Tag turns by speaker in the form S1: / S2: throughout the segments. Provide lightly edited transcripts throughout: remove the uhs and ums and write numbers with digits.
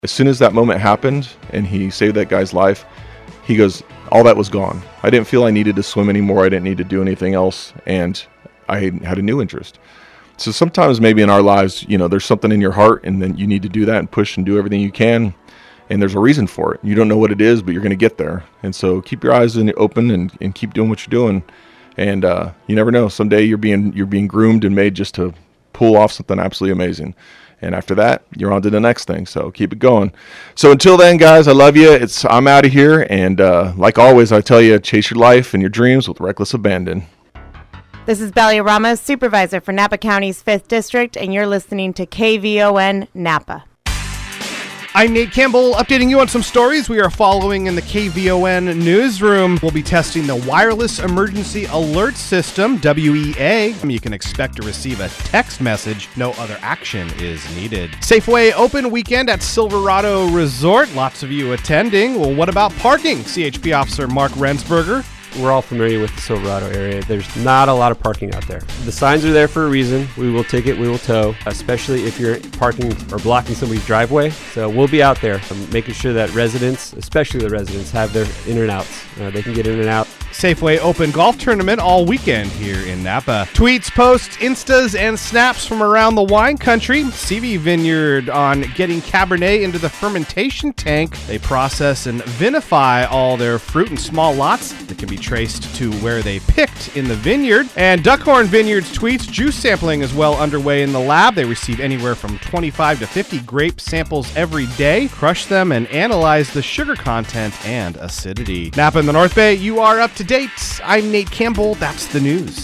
S1: As soon as that moment happened and he saved that guy's life, he goes, all that was gone. I didn't feel I needed to swim anymore. I didn't need to do anything else. And I had a new interest. So sometimes maybe in our lives, there's something in your heart and then you need to do that and push and do everything you can. And there's a reason for it. You don't know what it is, but you're going to get there. And so keep your eyes open and keep doing what you're doing. And you never know. Someday you're being groomed and made just to pull off something absolutely amazing. And after that, you're on to the next thing. So keep it going. So until then, guys, I love you. I'm out of here. And like always, I tell you, chase your life and your dreams with reckless abandon.
S2: This is Belia Ramos, supervisor for Napa County's 5th District, and you're listening to KVON Napa.
S3: I'm Nate Campbell, updating you on some stories we are following in the KVON newsroom. We'll be testing the Wireless Emergency Alert System, WEA. You can expect to receive a text message. No other action is needed. Safeway open weekend at Silverado Resort. Lots of you attending. Well, what about parking? CHP Officer Mark Rensberger.
S4: We're all familiar with the Silverado area. There's not a lot of parking out there. The signs are there for a reason. We will take it, we will tow, especially if you're parking or blocking somebody's driveway. So we'll be out there making sure that residents, especially the residents, have their in and outs. They can get in and out.
S3: Safeway Open Golf Tournament all weekend here in Napa. Tweets, posts, Instas, and snaps from around the wine country. CV Vineyard on getting Cabernet into the fermentation tank. They process and vinify all their fruit in small lots that can be traced to where they picked in the vineyard. And Duckhorn Vineyards tweets, juice sampling is well underway in the lab. They receive anywhere from 25 to 50 grape samples every day, crush them, and analyze the sugar content and acidity. Napa in the North Bay, you are up to date. I'm Nate Campbell. That's the news.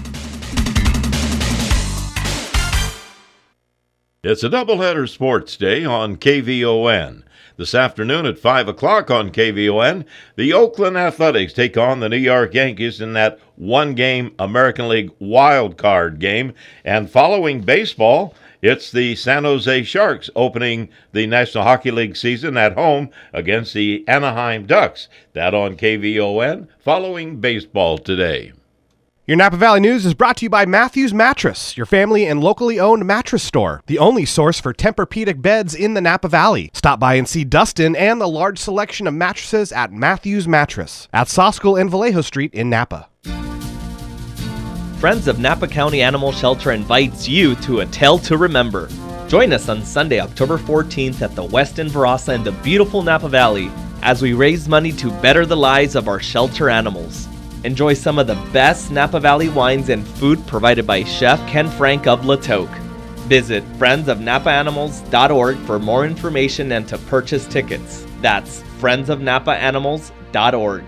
S5: It's a doubleheader sports day on KVON. This afternoon at 5 o'clock on KVON, the Oakland Athletics take on the New York Yankees in that one-game American League wild card game. And following baseball, it's the San Jose Sharks opening the National Hockey League season at home against the Anaheim Ducks. That on KVON following baseball today.
S3: Your Napa Valley News is brought to you by Matthews Mattress, your family and locally owned mattress store, the only source for Tempur-Pedic beds in the Napa Valley. Stop by and see Dustin and the large selection of mattresses at Matthews Mattress at Soskull and Vallejo Street in Napa.
S6: Friends of Napa County Animal Shelter invites you to A Tale to Remember. Join us on Sunday, October 14th at the Westin Verasa in the beautiful Napa Valley as we raise money to better the lives of our shelter animals. Enjoy some of the best Napa Valley wines and food provided by Chef Ken Frank of La Toque. Visit friendsofnapaanimals.org for more information and to purchase tickets. That's friendsofnapaanimals.org.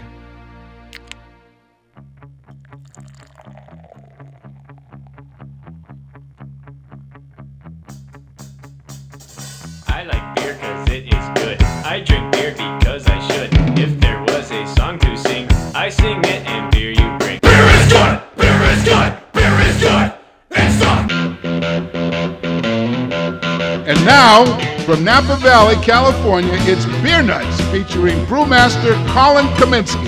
S7: I like beer cause it is good. I drink beer because I should. If there was a song to sing, I sing it and beer you bring. Beer is good! Beer is good! Beer is good! It's good!
S8: And now, from Napa Valley, California, it's Beer Nuts featuring brewmaster Colin Kaminsky.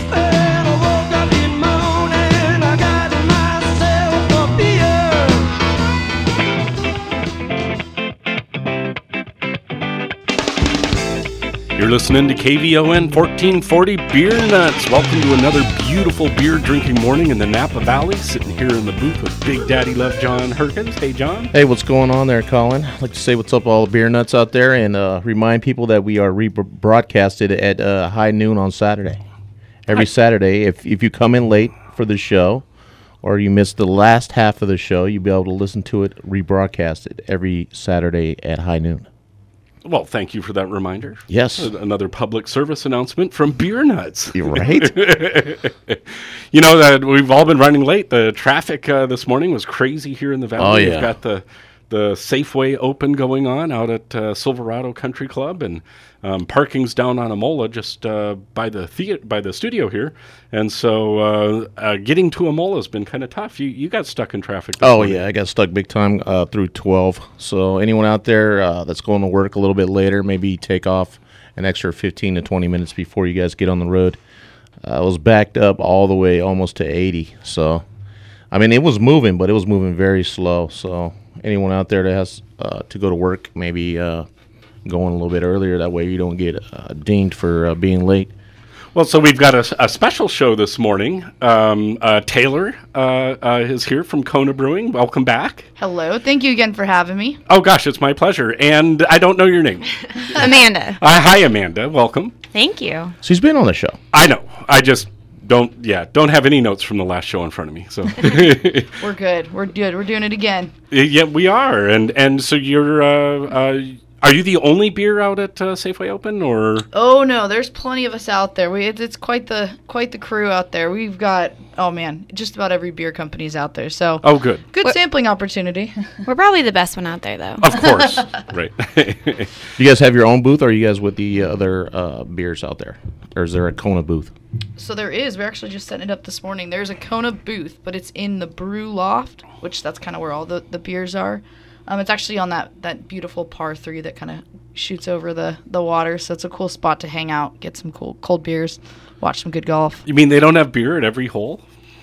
S9: You're listening to KVON 1440 Beer Nuts. Welcome to another beautiful beer drinking morning in the Napa Valley. Sitting here in the booth with Big Daddy Love John Herkins. Hey, John.
S10: Hey, what's going on there, Colin? I'd like to say what's up all the beer nuts out there and remind people that we are rebroadcasted at high noon on Saturday. Every Saturday, if you come in late for the show or you missed the last half of the show, you'll be able to listen to it rebroadcasted every Saturday at high noon.
S9: Well, thank you for that reminder.
S10: Yes.
S9: Another public service announcement from Beer Nuts.
S10: You're right.
S9: We've all been running late. The traffic this morning was crazy here in the Valley.
S10: Oh, yeah.
S9: We've got the Safeway Open going on out at Silverado Country Club, and parking's down on Amola just by the studio here. And so getting to Amola has been kind of tough. You got stuck in traffic this morning.
S10: Yeah, I got stuck big time through 12. So anyone out there that's going to work a little bit later, maybe take off an extra 15 to 20 minutes before you guys get on the road. I was backed up all the way almost to 80. So, I mean, it was moving, but it was moving very slow. So anyone out there that has to go to work, maybe going a little bit earlier. That way you don't get dinged for being late.
S9: Well, so we've got a special show this morning. Taylor is here from Kona Brewing. Welcome back.
S11: Hello. Thank you again for having me.
S9: Oh, gosh, it's my pleasure. And I don't know your name.
S2: Amanda.
S9: Hi, Amanda. Welcome.
S2: Thank you.
S10: She's been on the show.
S9: I know. I just don't have any notes from the last show in front of me. So
S11: We're good. We're good. We're doing it again.
S9: Yeah, we are. And so you're... Are you the only beer out at Safeway Open, or?
S11: Oh no, there's plenty of us out there. It's quite the crew out there. We've got just about every beer company's out there. So
S9: good
S11: sampling opportunity.
S2: We're probably the best one out there, though.
S9: Of course, right.
S10: You guys have your own booth, or are you guys with the other beers out there, or is there a Kona booth?
S11: So there is. We're actually just setting it up this morning. There's a Kona booth, but it's in the brew loft, which that's kind of where all the beers are. It's actually on that beautiful par 3 that kind of shoots over the water, so it's a cool spot to hang out, get some cold beers, watch some good golf.
S9: You mean they don't have beer at every hole?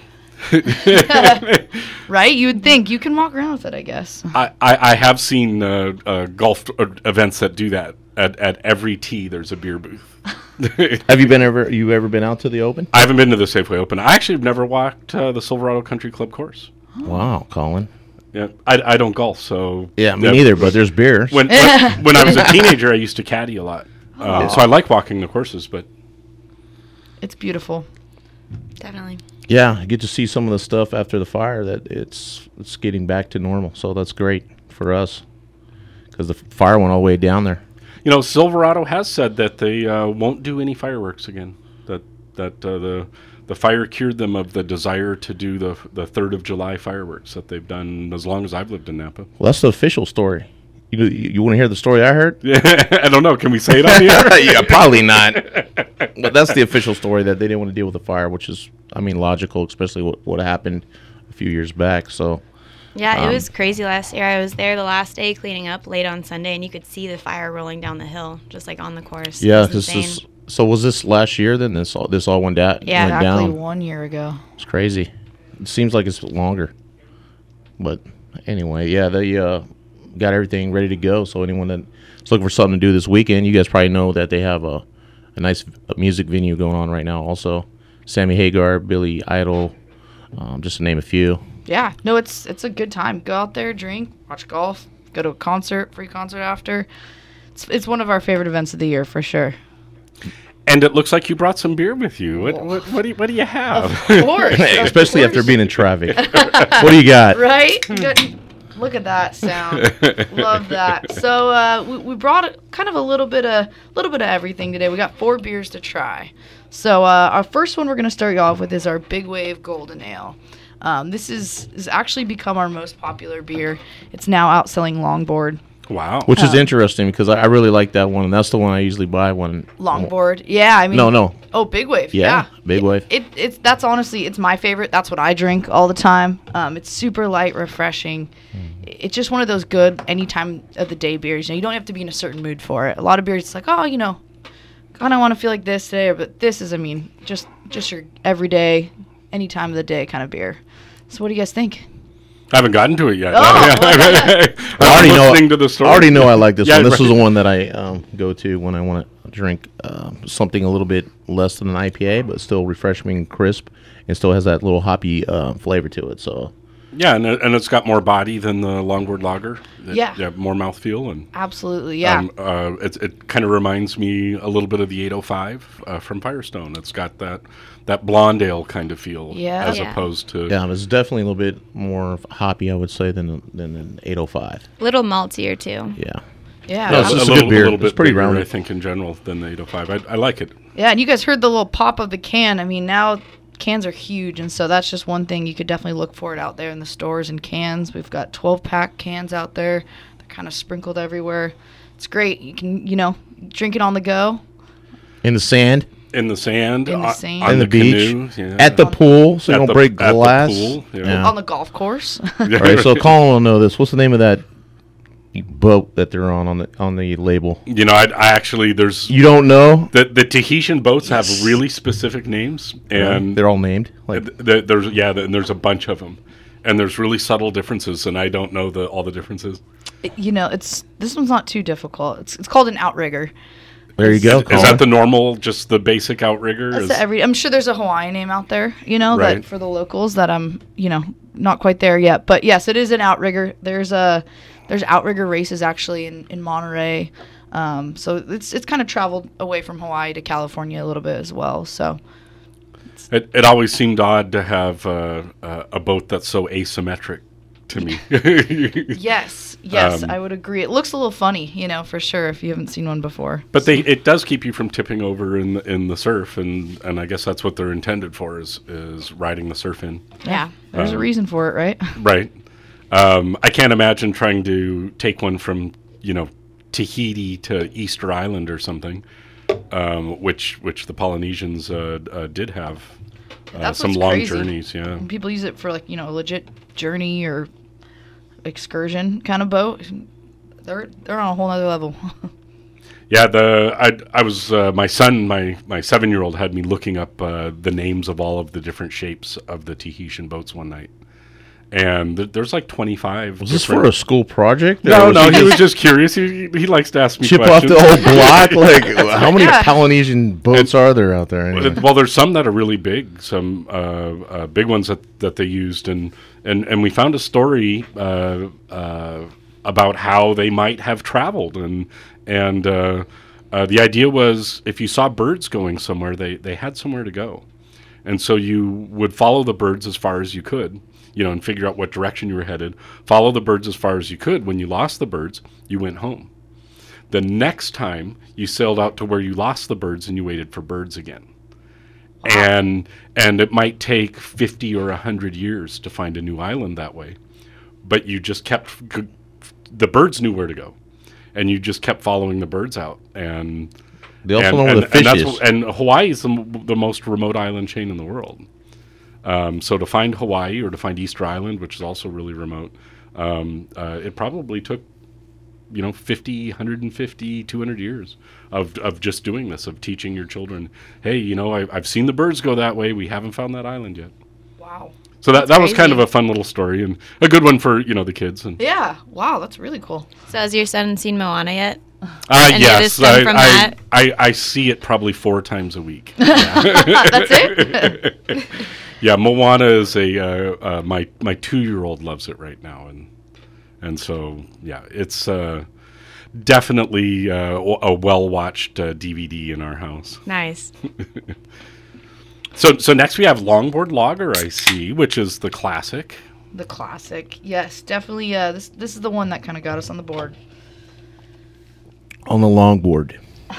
S11: Right? You would think. You can walk around with it, I guess.
S9: I have seen golf events that do that. At every tee, there's a beer booth.
S10: Have you ever been out to the Open?
S9: I haven't been to the Safeway Open. I actually have never walked the Silverado Country Club course.
S10: Wow, Colin.
S9: Yeah, I don't golf, so...
S10: Yeah, me neither, but there's beer.
S9: When I was a teenager, I used to caddy a lot. So I like walking the courses, but...
S11: It's beautiful.
S2: Definitely.
S10: Yeah, I get to see some of the stuff after the fire that it's getting back to normal, so that's great for us because the fire went all the way down there.
S9: You know, Silverado has said that they won't do any fireworks again, that the fire cured them of the desire to do the 3rd of July fireworks that they've done as long as I've lived in Napa.
S10: Well, that's the official story. You want to hear the story I heard?
S9: Yeah, I don't know. Can we say it on here?
S10: Yeah, probably not. But that's the official story, that they didn't want to deal with the fire, which is, logical, especially what happened a few years back. So
S2: yeah, it was crazy last year. I was there the last day cleaning up late on Sunday, and you could see the fire rolling down the hill, just like on the course.
S10: Yeah, so was this last year then? This all went down?
S11: Yeah,
S10: went
S11: exactly
S10: down.
S11: 1 year ago.
S10: It's crazy. It seems like it's longer. But anyway, yeah, they got everything ready to go. So anyone that's looking for something to do this weekend, you guys probably know that they have a nice music venue going on right now also. Sammy Hagar, Billy Idol, just to name a few.
S11: Yeah, no, it's a good time. Go out there, drink, watch golf, go to a concert, free concert after. It's one of our favorite events of the year for sure.
S9: And it looks like you brought some beer with you. What do you have?
S11: Of course.
S10: Especially after being in traffic. What do you got?
S11: Right? Look at that sound. Love that. So we brought kind of a little bit of everything today. We got 4 beers to try. So our first one we're going to start you off with is our Big Wave Golden Ale. This has actually become our most popular beer. It's now outselling Longboard.
S9: Wow.
S10: Which is interesting because I really like that one, and that's the one I usually buy when...
S11: Longboard. Yeah, I mean...
S10: No.
S11: Oh, Big Wave.
S10: Yeah. Big Wave.
S11: That's honestly, it's my favorite. That's what I drink all the time. It's super light, refreshing. It's just one of those good any time of the day beers. You don't have to be in a certain mood for it. A lot of beers, it's like, kind of want to feel like this today, but this is, just your everyday, any time of the day kind of beer. So what do you guys think?
S9: I haven't gotten to it yet.
S10: I already know I like this one. This is the one that I go to when I want to drink something a little bit less than an IPA, but still refreshing and crisp, and still has that little hoppy flavor to it. So
S9: yeah, and it's got more body than the Longboard Lager.
S11: Yeah,
S9: more mouthfeel and
S11: absolutely, yeah.
S9: It kind of reminds me a little bit of the 805 from Firestone. It's got that blonde ale kind of feel, as opposed to
S10: it's definitely a little bit more hoppy, I would say, than an 805.
S2: A little maltier too.
S11: Yeah,
S10: no, it's a good beer.
S9: Little bit
S10: it's pretty
S9: bigger,
S10: rounded,
S9: I think, in general than the 805. I like it.
S11: Yeah, and you guys heard the little pop of the can. Now cans are huge, and so that's just one thing you could definitely look for it out there in the stores and cans. We've got 12-pack cans out there. They're kind of sprinkled everywhere. It's great. You can, drink it on the go.
S10: In the sand.
S9: In the sand.
S11: In the sand.
S10: On the beach.
S9: Canoe, yeah.
S10: At the pool, so you don't break glass.
S9: At the pool, yeah.
S11: On the golf course.
S10: All right, so Colin will know this. What's the name of that boat that they're on the label?
S9: I actually, there's...
S10: You don't know?
S9: The Tahitian boats have really specific names, and
S10: they're all named.
S9: There's a bunch of them, and there's really subtle differences, and I don't know all the differences.
S11: This one's not too difficult. It's called an outrigger.
S10: There you go.
S9: Is that the normal, just the basic outrigger?
S11: I'm sure there's a Hawaiian name out there,
S9: Right.
S11: that for the locals that I'm, not quite there yet. But yes, it is an outrigger. There's outrigger races actually in Monterey. So it's kind of traveled away from Hawaii to California a little bit as well. So
S9: It always seemed odd to have a boat that's so asymmetric to me.
S11: yes, I would agree. It looks a little funny, for sure if you haven't seen one before.
S9: But it does keep you from tipping over in the surf, and I guess that's what they're intended for is riding the surf in.
S11: Yeah, there's a reason for it, right?
S9: Right. I can't imagine trying to take one from Tahiti to Easter Island or something, which the Polynesians did have
S11: That's
S9: some
S11: what's
S9: long
S11: crazy.
S9: journeys. Yeah.
S11: And people use it for a legit journey or excursion kind of boat. They're on a whole nother level.
S9: Yeah, I was my son, my 7-year-old had me looking up the names of all of the different shapes of the Tahitian boats one night, and there's like 25.
S10: Was this for a school project?
S9: No, he was just curious. He likes to ask me
S10: chip
S9: questions.
S10: off the whole block. Like, how many Polynesian boats are there out there? Anyway?
S9: Well, there's some that are really big, some big ones that they used, and we found a story about how they might have traveled, and the idea was if you saw birds going somewhere, they had somewhere to go, and so you would follow the birds as far as you could, and figure out what direction you were headed. Follow the birds as far as you could. When you lost the birds, you went home. The next time you sailed out to where you lost the birds and you waited for birds again. And it might take 50 or 100 years to find a new island that way. But you just the birds knew where to go. And you just kept following the birds out. And
S10: they also know where the fish is.
S9: And Hawaii is the most remote island chain in the world. So to find Hawaii or to find Easter Island, which is also really remote, it probably took 50, 150, 200 years of just doing this, of teaching your children, hey, I've seen the birds go that way. We haven't found that island yet.
S11: Wow.
S9: So that was kind of a fun little story and a good one for, the kids. And
S11: yeah. Wow. That's really cool.
S2: So has your son seen Moana yet?
S9: Yes. I see it probably 4 times a week.
S11: That's it?
S9: Yeah. Moana is my 2-year-old loves it right now. And so, yeah, it's definitely a well-watched DVD in our house.
S2: Nice.
S9: So next we have Longboard Lager, I see, which is the classic.
S11: The classic, yes, definitely. This is the one that kind of got us on the board.
S10: On the longboard.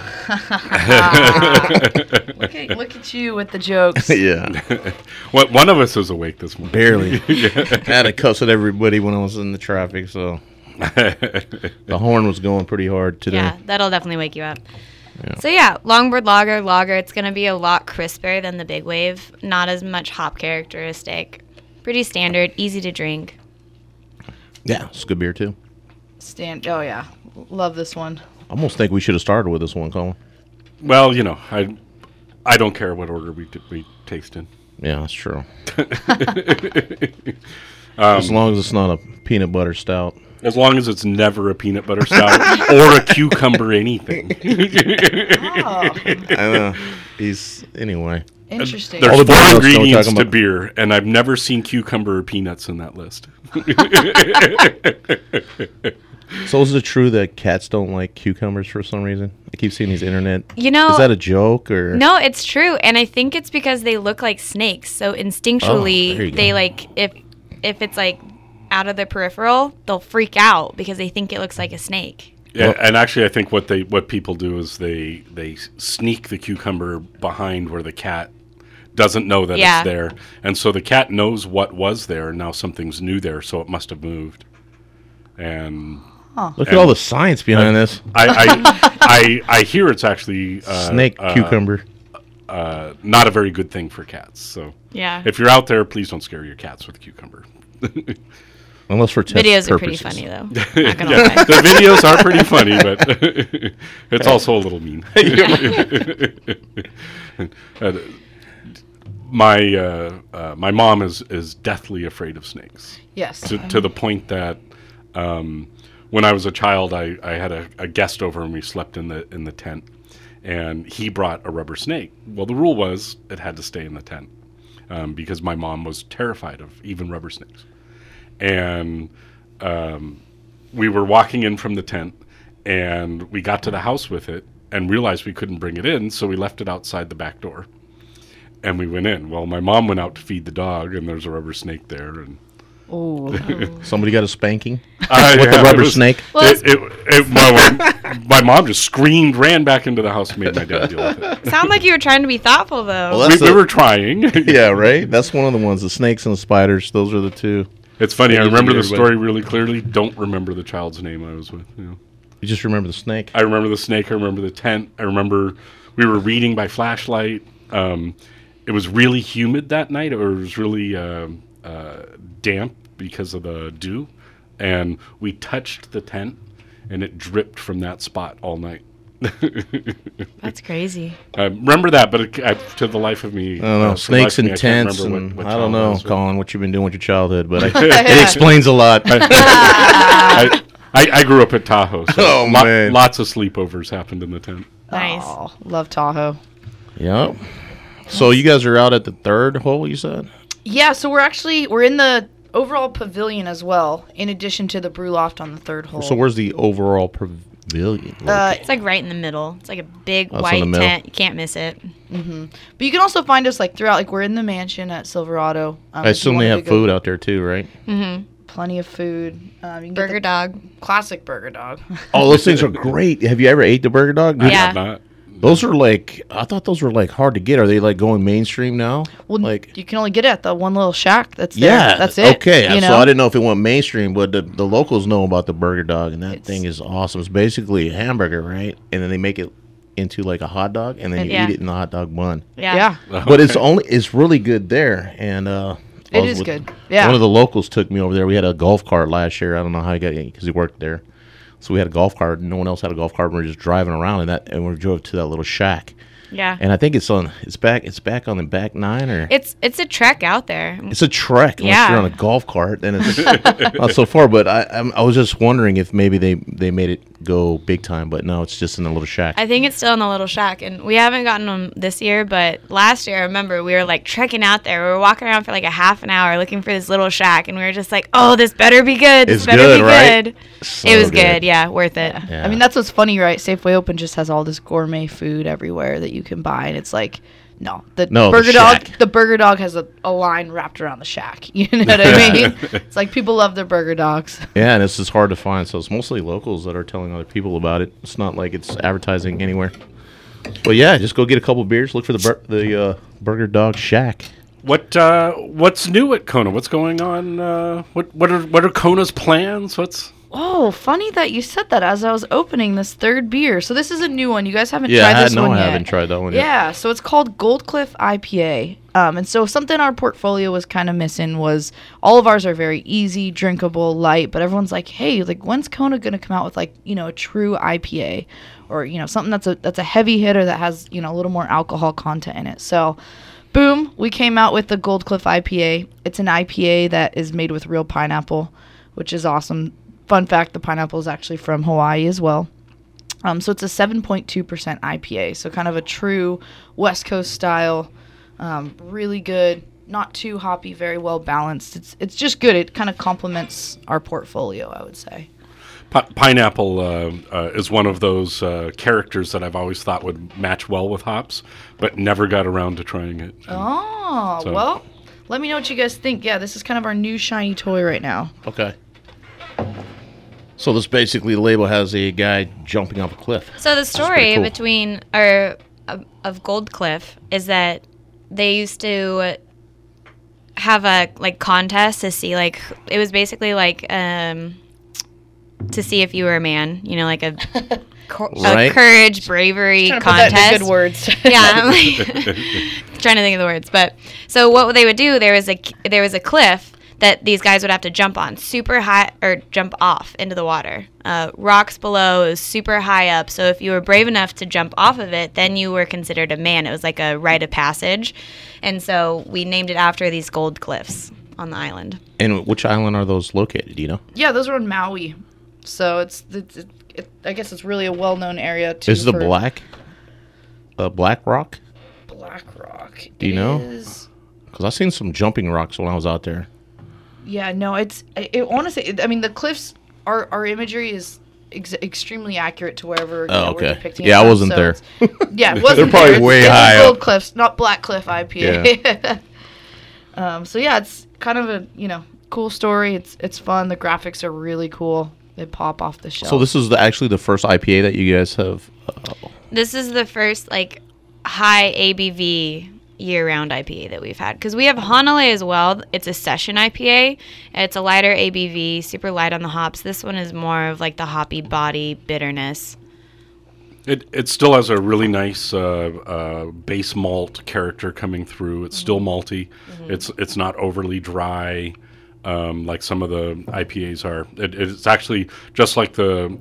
S11: Look at you with the jokes.
S10: Yeah.
S9: One of us is awake this morning.
S10: Barely. I had to cuss at everybody when I was in the traffic, so the horn was going pretty hard today.
S2: Yeah, that'll definitely wake you up. Yeah. So yeah, Longboard Lager, it's going to be a lot crisper than the Big Wave. Not as much hop characteristic. Pretty standard, easy to drink.
S10: Yeah, it's good beer too.
S11: Oh yeah, love this one.
S10: I almost think we should have started with this one, Colin.
S9: Well, I don't care what order we taste in.
S10: Yeah, that's true. As long as it's not a peanut butter stout.
S9: As long as it's never a peanut butter stout or a cucumber anything.
S10: I know. Anyway.
S11: Interesting.
S9: There's 4 ingredients to beer, and I've never seen cucumber or peanuts in that list.
S10: So is it true that cats don't like cucumbers for some reason? I keep seeing these internet.
S2: Is that
S10: a joke or?
S2: No, it's true, and I think it's because they look like snakes. So instinctually, they like if it's like out of the peripheral, they'll freak out because they think it looks like a snake.
S9: Yeah, and actually, I think what people do is they sneak the cucumber behind where the cat doesn't know that it's there, and so the cat knows what was there, and now something's new there, so it must have moved. And
S10: look at all the science behind this.
S9: I hear it's actually
S10: snake cucumber.
S9: Not a very good thing for cats. So
S2: yeah,
S9: if you're out there, please don't scare your cats with cucumber.
S10: Unless for test
S2: videos
S10: purposes.
S2: Are pretty funny though.
S9: The videos are pretty funny, but it's also a little mean. My mom is deathly afraid of snakes.
S11: Yes.
S9: To the point that when I was a child, I had a guest over and we slept in the tent, and he brought a rubber snake. Well, the rule was it had to stay in the tent because my mom was terrified of even rubber snakes. And we were walking in from the tent, and we got to the house with it and realized we couldn't bring it in, so we left it outside the back door. And we went in. Well, my mom went out to feed the dog, and there's a rubber snake there. And
S10: somebody got a spanking with
S9: the
S10: rubber snake.
S9: My mom just screamed, ran back into the house, and made my dad deal with it.
S2: Sound like you were trying to be thoughtful, though.
S10: Well,
S9: we were trying.
S10: Yeah, right? That's one of the ones. The snakes and the spiders, those are the two.
S9: It's funny. I remember the story really clearly. Don't remember the child's name I was with. You
S10: just remember the snake.
S9: I remember the snake. I remember the tent. I remember we were reading by flashlight. It was really humid that night. It was really damp because of the dew. And we touched the tent, and it dripped from that spot all night.
S2: That's crazy.
S9: Remember that, but to the life of me,
S10: I don't know, snakes and tents, and I don't know, Colin, what you've been doing with your childhood, but it explains a lot.
S9: I grew up at Tahoe, so
S10: man,
S9: lots of sleepovers happened in the tent.
S2: Nice.
S11: Oh, love Tahoe.
S10: Yep. So you guys are out at the third hole, you said?
S11: Yeah, so we're in the overall pavilion as well, in addition to the brew loft on the third hole.
S10: So where's the overall pavilion?
S2: It's like right in the middle. It's like a big white tent. You can't miss it.
S11: Mm-hmm. But you can also find us like throughout. Like we're in the mansion at Silverado.
S10: I assume they have food out there too, right?
S2: Mm-hmm.
S11: Plenty of food. You can
S2: burger dog.
S11: Classic burger dog.
S10: Oh, those things are great. Have you ever ate the burger dog?
S2: Yeah.
S10: Those are like, I thought those were like hard to get. Are they like going mainstream now?
S11: Well,
S10: like
S11: you can only get it at the one little shack that's there.
S10: Yeah,
S11: that's it.
S10: Okay,
S11: you know?
S10: So I didn't know if it went mainstream, but the locals know about the burger dog, and that thing is awesome. It's basically a hamburger, right? And then they make it into like a hot dog, and then you eat it in the hot dog bun.
S11: Yeah.
S10: But it's really good there, and
S11: it is good. Yeah.
S10: One of the locals took me over there. We had a golf cart last year. I don't know how he got it because he worked there. So we had a golf cart. No one else had a golf cart. We were just driving around and we drove to that little shack.
S2: Yeah.
S10: And I think it's back on the back nine, or
S2: it's a trek out there.
S10: It's a trek unless you're on a golf cart, then it's not so far. But I was just wondering if maybe they made it go big time, but no, it's just in a little shack.
S2: I think it's still in the little shack, and we haven't gotten them this year, but last year I remember we were like trekking out there. We were walking around for like a half an hour looking for this little shack, and we were just like, oh, this better be good. This better be good.
S10: So
S2: it was good. Yeah, worth it.
S11: Yeah. I mean, that's what's funny, right? Safeway Open just has all this gourmet food everywhere that you can buy, and it's like, the burger dog has a line wrapped around the shack. You know what I mean? It's like people love their burger dogs.
S10: Yeah, and it's just hard to find, so it's mostly locals that are telling other people about it. It's not like it's advertising anywhere. But yeah, just go get a couple beers, look for the burger dog shack.
S9: What's new at Kona? What's going on? What are Kona's plans?
S11: Oh, funny that you said that as I was opening this third beer. So this is a new one. You guys haven't tried this one yet.
S10: I haven't tried that one yet.
S11: Yeah, so it's called Gold Cliff IPA. And so something our portfolio was kind of missing was all of ours are very easy, drinkable, light, but everyone's like, hey, like when's Kona going to come out with like, a true IPA or, something that's a heavy hitter that has, a little more alcohol content in it. So boom, we came out with the Gold Cliff IPA. It's an IPA that is made with real pineapple, which is awesome. Fun fact, the pineapple is actually from Hawaii as well. So it's a 7.2% IPA, so kind of a true West Coast style. Really good, not too hoppy, very well balanced. It's just good. It kind of complements our portfolio, I would say.
S9: Pineapple is one of those characters that I've always thought would match well with hops, but never got around to trying it.
S11: Well, let me know what you guys think. Yeah, this is kind of our new shiny toy right now.
S10: Okay. So this basically, the label has a guy jumping off a cliff.
S2: So the story of Gold Cliff is that they used to have a contest to see it was basically to see if you were a man, like a courage, bravery contest.
S11: Good words.
S2: Yeah, I'm trying to think of the words. But so what they would do, there was a cliff that these guys would have to jump on super high or jump off into the water. Rocks below, it was super high up. So if you were brave enough to jump off of it, then you were considered a man. It was like a rite of passage. And so we named it after these gold cliffs on the island.
S10: And which island are those located, do you know?
S11: Yeah, those are on Maui. So I guess it's really a well-known area too.
S10: Is the
S11: for
S10: Black Rock?
S11: Black Rock?
S10: Do you know?
S11: Is-
S10: Because I seen some jumping rocks when I was out there.
S11: Yeah, no, I want to say, I mean, the cliffs, our imagery is extremely accurate to wherever
S10: Oh,
S11: we're
S10: okay.
S11: depicting
S10: Yeah,
S11: it
S10: I
S11: from,
S10: wasn't
S11: so
S10: there.
S11: it's- Yeah, it wasn't
S10: They're probably
S11: there.
S10: way
S11: It's
S10: high
S11: Gold
S10: up.
S11: Cliffs, not Black Cliff IPA. So yeah, it's kind of a cool story. It's fun. The graphics are really cool. They pop off the shelf.
S10: So this is actually the first IPA that you guys have.
S2: This is the first like high ABV year-round IPA that we've had, because we have Hanalei as well. It's a session IPA. It's a lighter ABV, super light on the hops. This one is more of like the hoppy body bitterness.
S9: It still has a really nice base malt character coming through. It's still malty. It's not overly dry like some of the IPAs are. It's actually just like the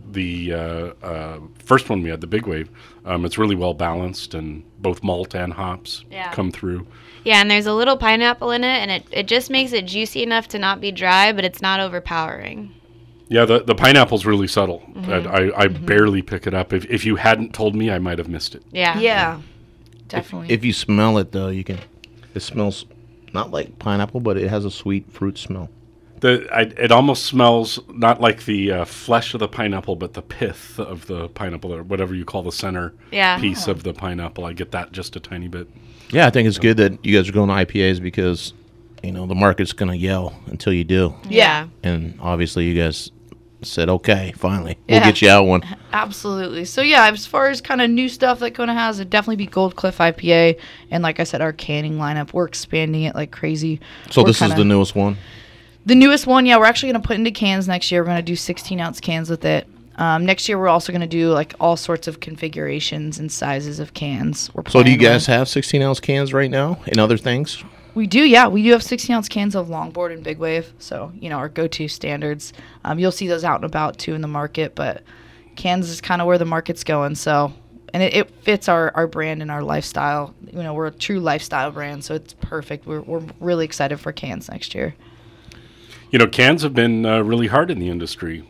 S9: first one we had, the Big Wave. It's really well balanced, and both malt and hops come through.
S2: Yeah, and there's a little pineapple in it, and it just makes it juicy enough to not be dry, but it's not overpowering.
S9: Yeah, the pineapple's really subtle. I barely pick it up. If you hadn't told me, I might have missed it.
S11: Yeah, definitely.
S10: If you smell it though, you can. It smells not like pineapple, but it has a sweet fruit smell.
S9: It almost smells not like the flesh of the pineapple, but the pith of the pineapple, or whatever you call the center piece of the pineapple. I get that just a tiny bit.
S10: Yeah, I think it's good that you guys are going to IPAs because, the market's going to yell until you do.
S11: Yeah.
S10: And obviously you guys said, okay, finally, we'll get you out one.
S11: Absolutely. So yeah, as far as kind of new stuff that Kona has, it'd definitely be Gold Cliff IPA. And like I said, our canning lineup, we're expanding it like crazy.
S10: So
S11: We're
S10: this is the newest one?
S11: The newest one, yeah, we're actually going to put into cans next year. We're going to do 16-ounce cans with it. Next year, we're also going to do like all sorts of configurations and sizes of cans.
S10: So do you guys have 16-ounce cans right now and other things?
S11: We do, yeah. We do have 16-ounce cans of Longboard and Big Wave. So, our go-to standards. You'll see those out and about, too, in the market. But cans is kind of where the market's going. So, and it fits our brand and our lifestyle. We're a true lifestyle brand, so it's perfect. We're really excited for cans next year.
S9: Cans have been really hard in the industry.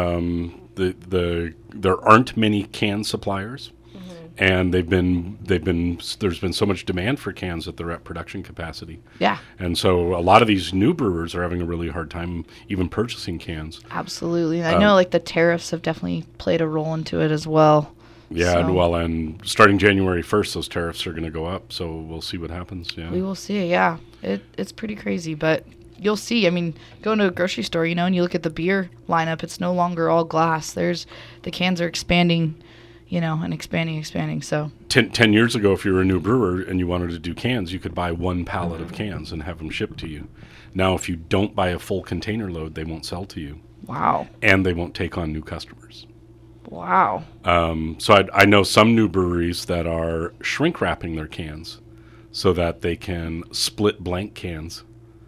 S9: There aren't many can suppliers, and there's been so much demand for cans that they're at production capacity.
S11: Yeah.
S9: And so a lot of these new brewers are having a really hard time even purchasing cans.
S11: Absolutely. I know the tariffs have definitely played a role into it as well.
S9: Yeah, and starting January 1st, those tariffs are going to go up, so we'll see what happens. Yeah.
S11: We will see, yeah. It's pretty crazy, but you'll see. I mean, go into a grocery store, and you look at the beer lineup, it's no longer all glass. The cans are expanding, and expanding. So
S9: 10 years ago, if you were a new brewer and you wanted to do cans, you could buy one pallet of cans and have them shipped to you. Now, if you don't buy a full container load, they won't sell to you.
S11: Wow.
S9: And they won't take on new customers.
S11: Wow.
S9: So I know some new breweries that are shrink wrapping their cans so that they can split blank cans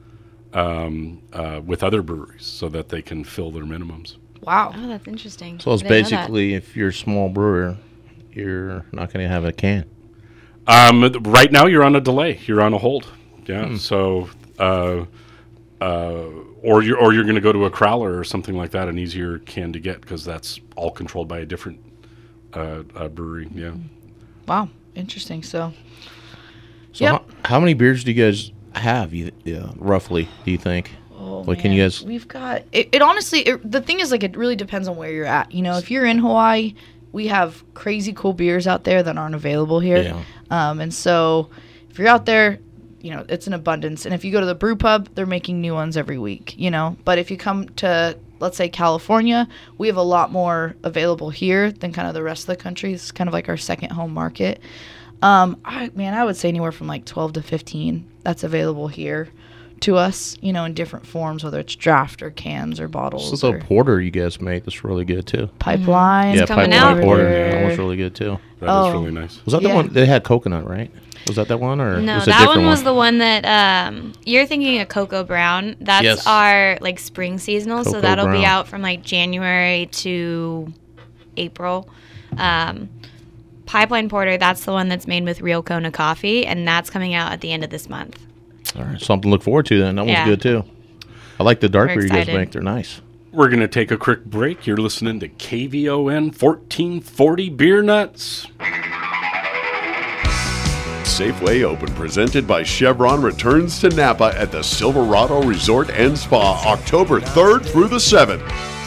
S9: with other breweries so that they can fill their minimums.
S11: Wow.
S2: Oh, that's interesting.
S10: So it's
S2: I didn't know that.
S10: basically, if you're a small brewer, you're not going to have a can.
S9: Right now, you're on a delay. You're on a hold. Yeah. So, or you're going to go to a Crowler or something like that, an easier can to get because that's all controlled by a different brewery. Yeah.
S11: Wow. Interesting. So
S10: how many beers do you guys have, roughly, do you think?
S11: Oh,
S10: Can you guys...
S11: We've got... It honestly... the thing is, it really depends on where you're at. If you're in Hawaii, we have crazy cool beers out there that aren't available here.
S10: Yeah.
S11: And so, if you're out there, it's an abundance. And if you go to the brew pub, they're making new ones every week, But if you come to, let's say, California, we have a lot more available here than kind of the rest of the country. It's kind of like our second home market. I would say anywhere from 12 to 15 that's available here to us, in different forms, whether it's draft or cans or bottles.
S10: This is a porter you guys make that's really good too.
S11: Pipeline.
S10: Yeah,
S2: coming
S10: pipeline
S2: out.
S10: porter. Yeah, that was really good too.
S9: That is really nice.
S10: Was that the one they had coconut, right? Was that one or
S2: No,
S10: was it a
S2: that
S10: different
S2: one was the one that you're thinking of Cocoa Brown. That's our spring seasonal, so
S10: Cocoa
S2: that'll
S10: Brown.
S2: be out from January to April. Pipeline Porter, that's the one that's made with real Kona coffee, and that's coming out at the end of this month.
S10: All right, something to look forward to then. That one's
S2: Yeah.
S10: good too. I like the dark
S2: We're
S10: beer you guys
S2: excited.
S10: make. They're nice.
S9: We're going to take a quick break. You're listening to KVON 1440 Beer Nuts.
S12: Safeway Open, presented by Chevron, returns to Napa at the Silverado Resort and Spa October 3rd through the 7th.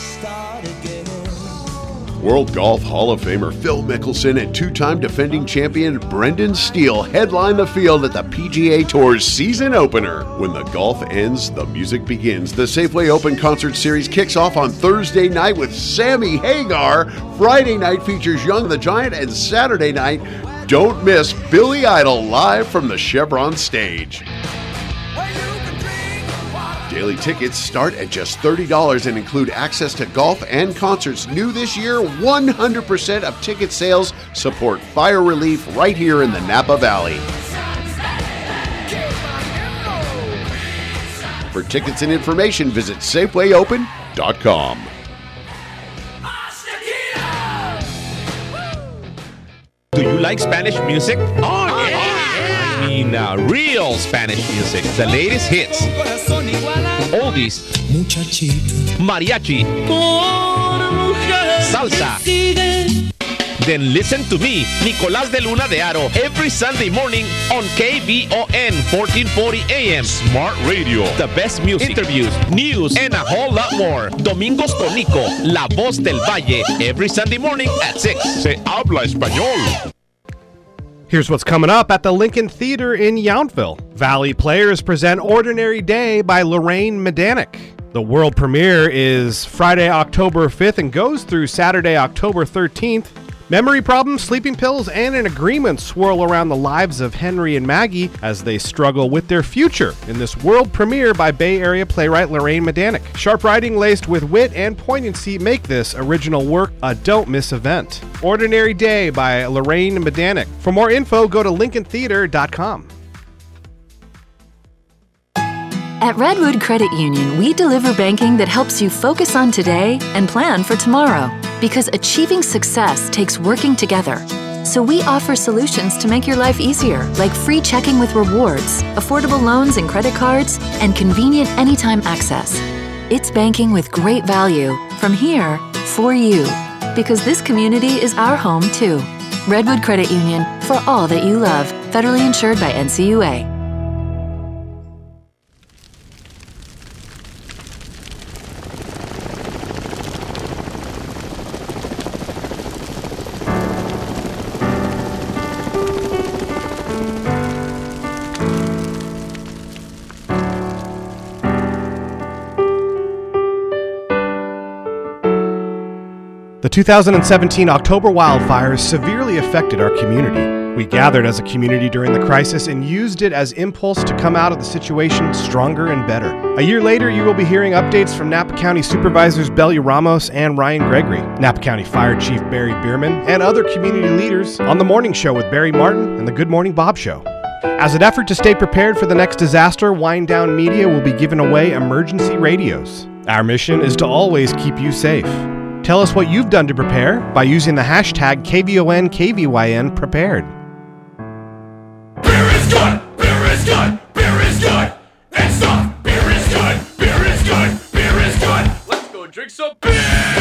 S12: World Golf Hall of Famer Phil Mickelson and two-time defending champion Brendan Steele headline the field at the PGA Tour's season opener. When the golf ends, the music begins. The Safeway Open Concert Series kicks off on Thursday night with Sammy Hagar. Friday night features Young the Giant, and Saturday night, don't miss Billy Idol live from the Chevron stage. Daily tickets start at just $30 and include access to golf and concerts. New this year, 100% of ticket sales support fire relief right here in the Napa Valley. For tickets and information, visit SafewayOpen.com.
S13: Do you like Spanish music? Oh, yeah! I mean, real Spanish music. The latest hits. Oldies. Mariachi. Salsa. Then listen to me, Nicolás de Luna de Aro, every Sunday morning on KVON 1440 AM. Smart Radio. The best music, interviews, news, and a whole lot more. Domingos Tonico, La Voz del Valle, every Sunday morning at 6. Se habla español.
S3: Here's what's coming up at the Lincoln Theater in Yountville. Valley Players present Ordinary Day by Lorraine Medanek. The world premiere is Friday, October 5th and goes through Saturday, October 13th. Memory problems, sleeping pills, and an agreement swirl around the lives of Henry and Maggie as they struggle with their future in this world premiere by Bay Area playwright Lorraine Medanek. Sharp writing laced with wit and poignancy make this original work a don't-miss event. Ordinary Day by Lorraine Medanek. For more info, go to lincolntheater.com.
S14: At Redwood Credit Union, we deliver banking that helps you focus on today and plan for tomorrow. Because achieving success takes working together. So we offer solutions to make your life easier, like free checking with rewards, affordable loans and credit cards, and convenient anytime access. It's banking with great value, from here, for you. Because this community is our home, too. Redwood Credit Union, for all that you love. Federally insured by NCUA.
S3: The 2017 October wildfires severely affected our community. We gathered as a community during the crisis and used it as impulse to come out of the situation stronger and better. A year later, you will be hearing updates from Napa County Supervisors Belia Ramos and Ryan Gregory, Napa County Fire Chief Barry Bierman, and other community leaders on The Morning Show with Barry Martin and The Good Morning Bob Show. As an effort to stay prepared for the next disaster, Wind Down Media will be giving away emergency radios. Our mission is to always keep you safe. Tell us what you've done to prepare by using the hashtag KVONKVYN prepared.
S15: Beer is good! Beer is good! Beer is good! And stop! Beer is good! Beer is good! Beer is good! Let's go drink some beer!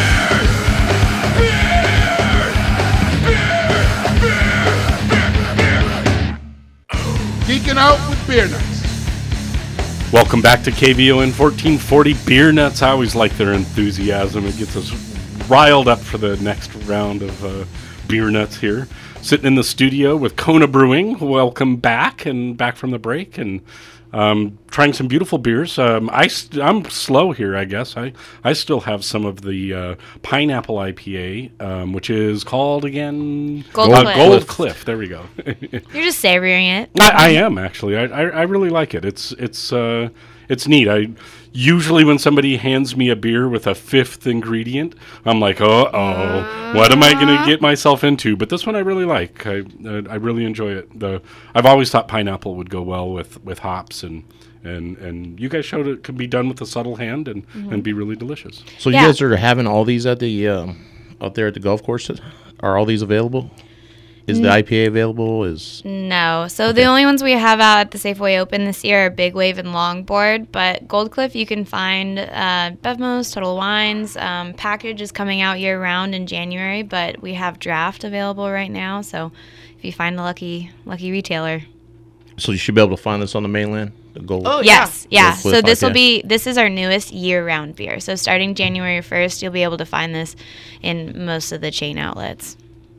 S8: Geeking out with Beer Nuts.
S9: Welcome back to KVON 1440 Beer Nuts. I always like their enthusiasm. It gets us riled up for the next round of Beer Nuts here. Sitting in the studio with Kona Brewing. Welcome back, and back from the break, and trying some beautiful beers. I'm slow here, I guess. I still have some of the pineapple IPA, which is called again
S2: Gold
S9: Cliff. There we go.
S2: You're just savoring it.
S9: I am actually. I really like it. It's neat. Usually when somebody hands me a beer with a fifth ingredient, I'm like, what am I going to get myself into? But this one I really like. I really enjoy it. I've always thought pineapple would go well with hops, and you guys showed it could be done with a subtle hand and be really delicious.
S10: So you guys are having all these at the out there at the golf course? Are all these available? Is the IPA available?
S2: No. So the only ones we have out at the Safeway Open this year are Big Wave and Longboard. But Gold Cliff, you can find Bevmos, Total Wines. Package is coming out year-round in January, but we have Draft available right now. So if you find the lucky retailer.
S10: So you should be able to find this on the mainland? The Gold.
S2: Oh, yes. Yeah.
S10: Gold Cliff
S2: So this will
S10: IPA.
S2: this is our newest year-round beer. So starting January 1st, you'll be able to find this in most of the chain outlets.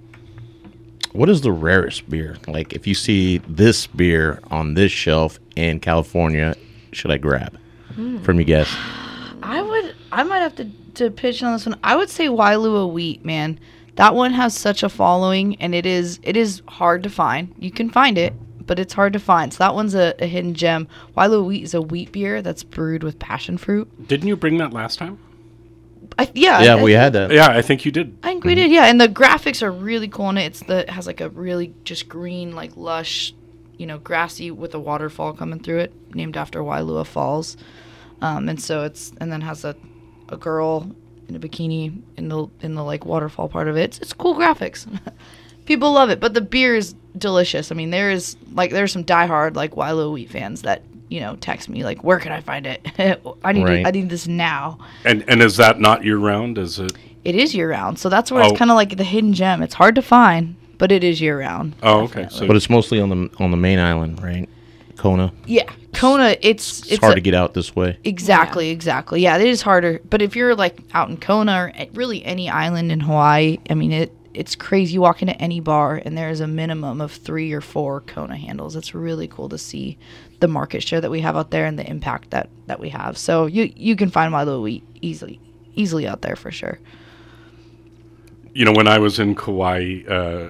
S10: What is the rarest beer? Like, if you see this beer on this shelf in California, should I grab from you guys?
S11: I might have to pitch on this one. I would say Wailua Wheat, man. That one has such a following, and it is hard to find. You can find it, but it's hard to find. So that one's a hidden gem. Wailua Wheat is a wheat beer that's brewed with passion fruit.
S9: Didn't you bring that last time?
S11: Yeah,
S10: we had that.
S9: Yeah, I think you did.
S11: I think we did, yeah. And the graphics are really cool on it. It has like a really just green, like lush, grassy with a waterfall coming through it, named after Wailua Falls. And then has a girl in a bikini in the like waterfall part of it. It's cool graphics. People love it, but the beer is delicious. I mean, there's some diehard like Wailua Wheat fans that text me like, where can I find it? I need this now.
S9: And is that not year round? Is it?
S11: It is year round, so that's where it's kind of like the hidden gem. It's hard to find, but it is year round.
S9: Oh, okay. So,
S10: but it's mostly on the main island, right? Kona.
S11: Yeah, Kona. It's
S10: hard to get out this way.
S11: Exactly. Yeah, it is harder. But if you're like out in Kona or really any island in Hawaii, I mean it's crazy. You walk into any bar and there is a minimum of 3 or 4 Kona handles. It's really cool to see the market share that we have out there and the impact that we have. So you can find Wailua Wheat easily out there for sure.
S9: When I was in Kauai,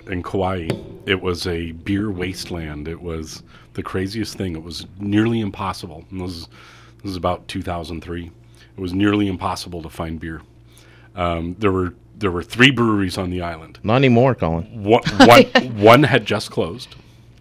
S9: it was a beer wasteland. It was the craziest thing. It was nearly impossible. And this is about 2003. It was nearly impossible to find beer. There were 3 breweries on the island.
S10: Not anymore, Colin.
S9: One had just closed.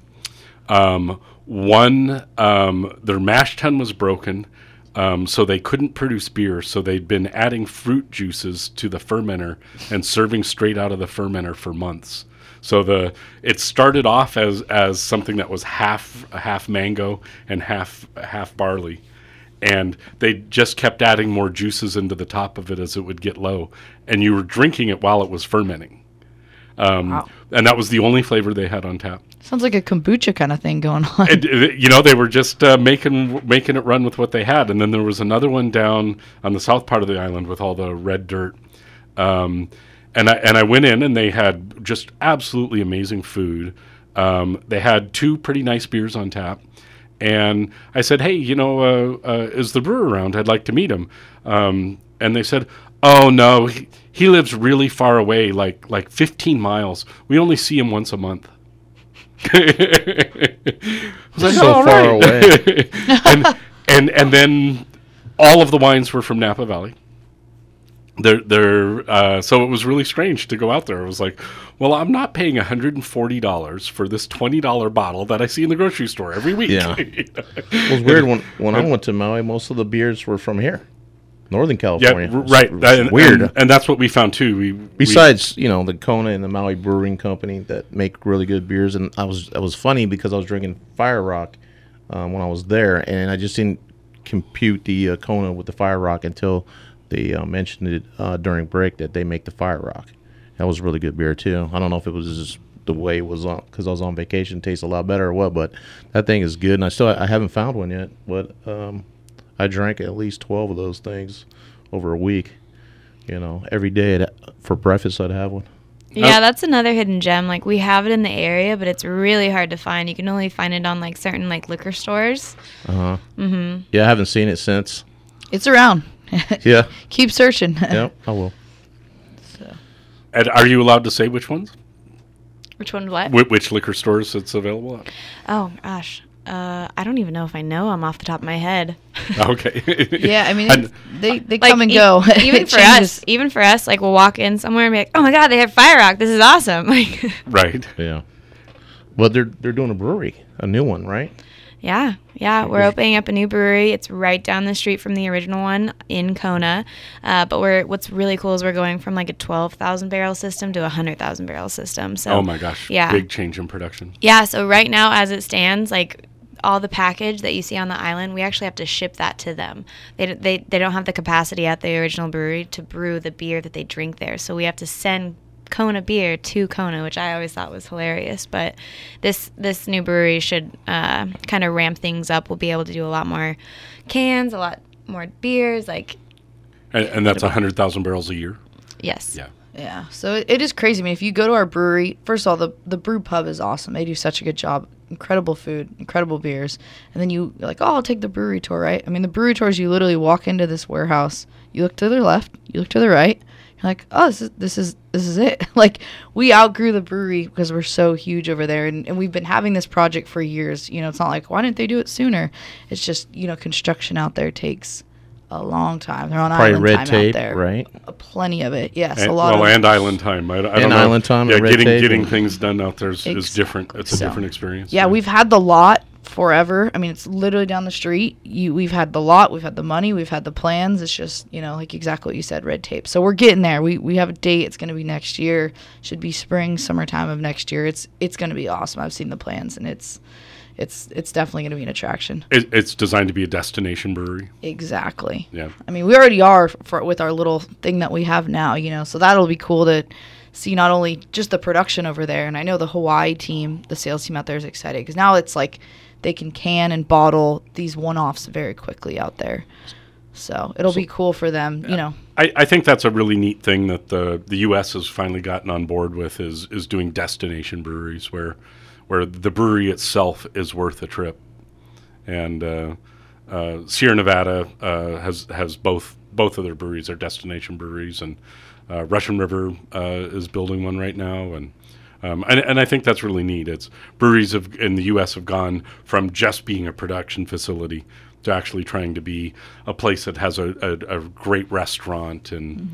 S9: Their mash tun was broken, so they couldn't produce beer. So they'd been adding fruit juices to the fermenter and serving straight out of the fermenter for months. So it started off as something that was half mango and half barley. And they just kept adding more juices into the top of it as it would get low. And you were drinking it while it was fermenting. Wow. And that was the only flavor they had on tap.
S11: Sounds like a kombucha kind of thing going on.
S9: They were just making it run with what they had. And then there was another one down on the south part of the island with all the red dirt. And I went in, and they had just absolutely amazing food. They had 2 pretty nice beers on tap. And I said, hey, is the brewer around? I'd like to meet him. And they said, oh, no, he lives really far away, like 15 miles. We only see him once a month. I was like,
S10: so far away.
S9: and then all of the wines were from Napa Valley. So it was really strange to go out there. It was like, well, I'm not paying $140 for this $20 bottle that I see in the grocery store every week.
S10: Yeah. It was weird when I went to Maui, most of the beers were from here. Northern California.
S9: Yeah, right.
S10: It's weird.
S9: And that's what we found too.
S10: Besides, the Kona and the Maui Brewing Company that make really good beers. And I was funny because I was drinking Fire Rock when I was there, and I just didn't compute the Kona with the Fire Rock until they mentioned it during break that they make the Fire Rock. That was really good beer too. I don't know if it was just the way it was on because I was on vacation, tastes a lot better or what, but that thing is good. And I haven't found one yet, but I drank at least 12 of those things over a week. Every day for breakfast I'd have one.
S2: Yeah, that's another hidden gem. Like, we have it in the area, but it's really hard to find. You can only find it on certain liquor stores.
S10: Yeah, I haven't seen it since.
S11: It's around.
S10: Yeah.
S11: Keep searching.
S10: Yep, I will.
S9: And are you allowed to say which ones?
S2: Which one? What?
S9: Which liquor stores it's available at?
S2: Oh gosh, I don't even know if I know them off the top of my head.
S9: Okay.
S11: Yeah, I mean they come and go.
S2: Even for us, we'll walk in somewhere and be like, oh my god, they have Fire Rock. This is awesome.
S9: Right.
S10: Yeah. Well, they're doing a brewery, a new one, right?
S2: Yeah, we're opening up a new brewery. It's right down the street from the original one in Kona. But what's really cool is we're going from like a 12,000 barrel system to a 100,000 barrel system. So,
S9: oh my gosh, big change in production.
S2: Yeah, so right now as it stands, like all the package that you see on the island, we actually have to ship that to them. They don't have the capacity at the original brewery to brew the beer that they drink there. So we have to send Kona beer to Kona, which I always thought was hilarious. But this new brewery should kind of ramp things up. We'll be able to do a lot more cans, a lot more beers,
S9: and that's 100,000 barrels a year.
S2: Yes.
S11: Yeah. So it is crazy. I mean, if you go to our brewery, first of all, the brew pub is awesome. They do such a good job. Incredible food, incredible beers. And then you're like, I'll take the brewery tour, right? I mean, the brewery tours, you literally walk into this warehouse. You look to the left, you look to the right. You're like, oh, this is it. Like, we outgrew the brewery because we're so huge over there, and we've been having this project for years. You know, it's not like, why didn't they do it sooner? It's just, construction out there takes a long time. They're on
S10: probably
S11: island
S10: red
S11: time
S10: tape,
S11: out there.
S10: Right?
S11: Plenty of it. Yes,
S9: and,
S11: a lot.
S9: And island time. I don't know.
S10: Island time.
S9: Yeah,
S10: red tape
S9: getting things done out there is different. It's a different experience.
S11: Yeah, we've had the lot forever. I mean, it's literally down the street. We've had the lot, we've had the money, we've had the plans. It's just, like exactly what you said, red tape. So we're getting there. We have a date. It's going to be next year. Should be spring, summertime of next year. It's going to be awesome. I've seen the plans, and it's definitely going to be an attraction.
S9: It's designed to be a destination brewery.
S11: Exactly.
S9: Yeah.
S11: I mean, we already are with our little thing that we have now, so that'll be cool to see not only just the production over there, and I know the Hawaii team, the sales team out there is excited because now it's like they can and bottle these one-offs very quickly out there. So it'll be cool for them,
S9: I think that's a really neat thing that the U.S. has finally gotten on board with is doing destination breweries where the brewery itself is worth a trip. And Sierra Nevada has both of their breweries are destination breweries, and Russian River is building one right now, and I think that's really neat. It's breweries in the U.S. have gone from just being a production facility to actually trying to be a place that has a great restaurant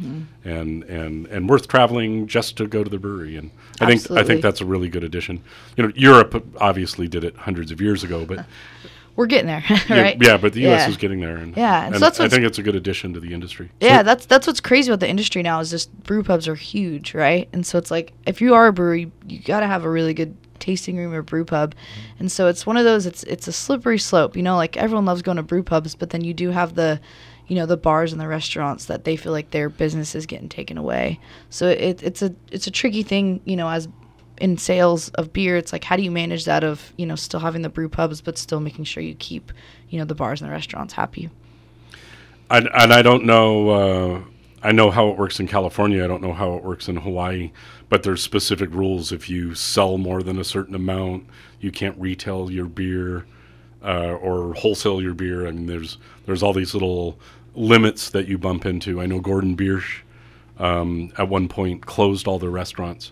S9: and worth traveling just to go to the brewery. And I think that's a really good addition. Europe obviously did it hundreds of years ago, but
S11: we're getting there, right?
S9: Yeah, but the U.S. is getting there, and
S11: so
S9: I think it's a good addition to the industry.
S11: Yeah, that's what's crazy about the industry now is just brew pubs are huge, right? And so it's like if you are a brewery, you got to have a really good tasting room or brew pub, and so it's one of those. It's a slippery slope, like everyone loves going to brew pubs, but then you do have the bars and the restaurants that they feel like their business is getting taken away. So it's a tricky thing, as in sales of beer. It's like, how do you manage that of still having the brew pubs but still making sure you keep the bars and the restaurants happy?
S9: And I don't know. I know how it works in California. I don't know how it works in Hawaii, but there's specific rules. If you sell more than a certain amount, you can't retail your beer or wholesale your beer. I mean, there's all these little limits that you bump into. I know Gordon Biersch at one point closed all their restaurants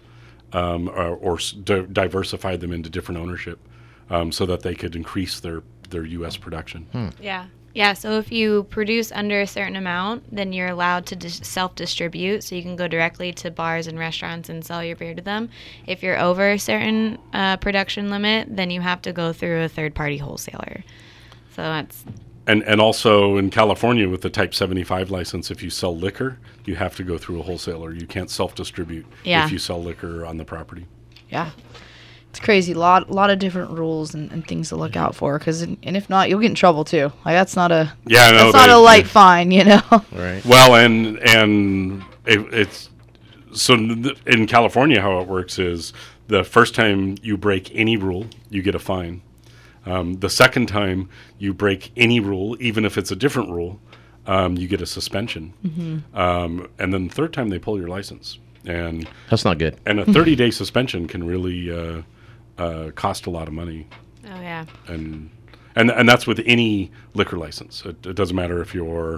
S9: or diversified them into different ownership so that they could increase their U.S. production.
S2: Yeah, so if you produce under a certain amount, then you're allowed to self-distribute, so you can go directly to bars and restaurants and sell your beer to them. If you're over a certain production limit, then you have to go through a third-party wholesaler. So that's...
S9: And also in California with the Type 75 license, if you sell liquor, you have to go through a wholesaler. You can't self-distribute if you sell liquor on the property.
S11: Yeah. It's crazy. A lot of different rules and things to look out for. And if not, you'll get in trouble too. Like that's not a a light fine,
S10: Right.
S9: Well, and it's so in California how it works is the first time you break any rule, you get a fine. The second time you break any rule, even if it's a different rule, you get a suspension. And then the third time they pull your license. And
S10: that's not good.
S9: And a 30-day suspension can really cost a lot of money.
S2: Oh yeah.
S9: And that's with any liquor license. It doesn't matter if you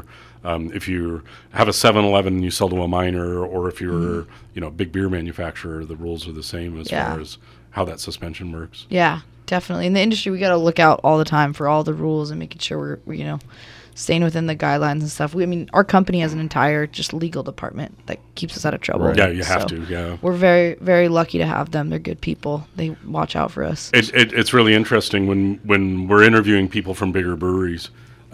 S9: have a 7-Eleven and you sell to a minor, or if you're a big beer manufacturer. The rules are the same as far as how that suspension works.
S11: Yeah, definitely. In the industry, we got to look out all the time for all the rules and making sure we're staying within the guidelines and stuff. I mean, our company has an entire just legal department that keeps us out of trouble.
S9: Right. Yeah, you have to. Yeah,
S11: we're very, very lucky to have them. They're good people. They watch out for us.
S9: It's really interesting when we're interviewing people from bigger breweries.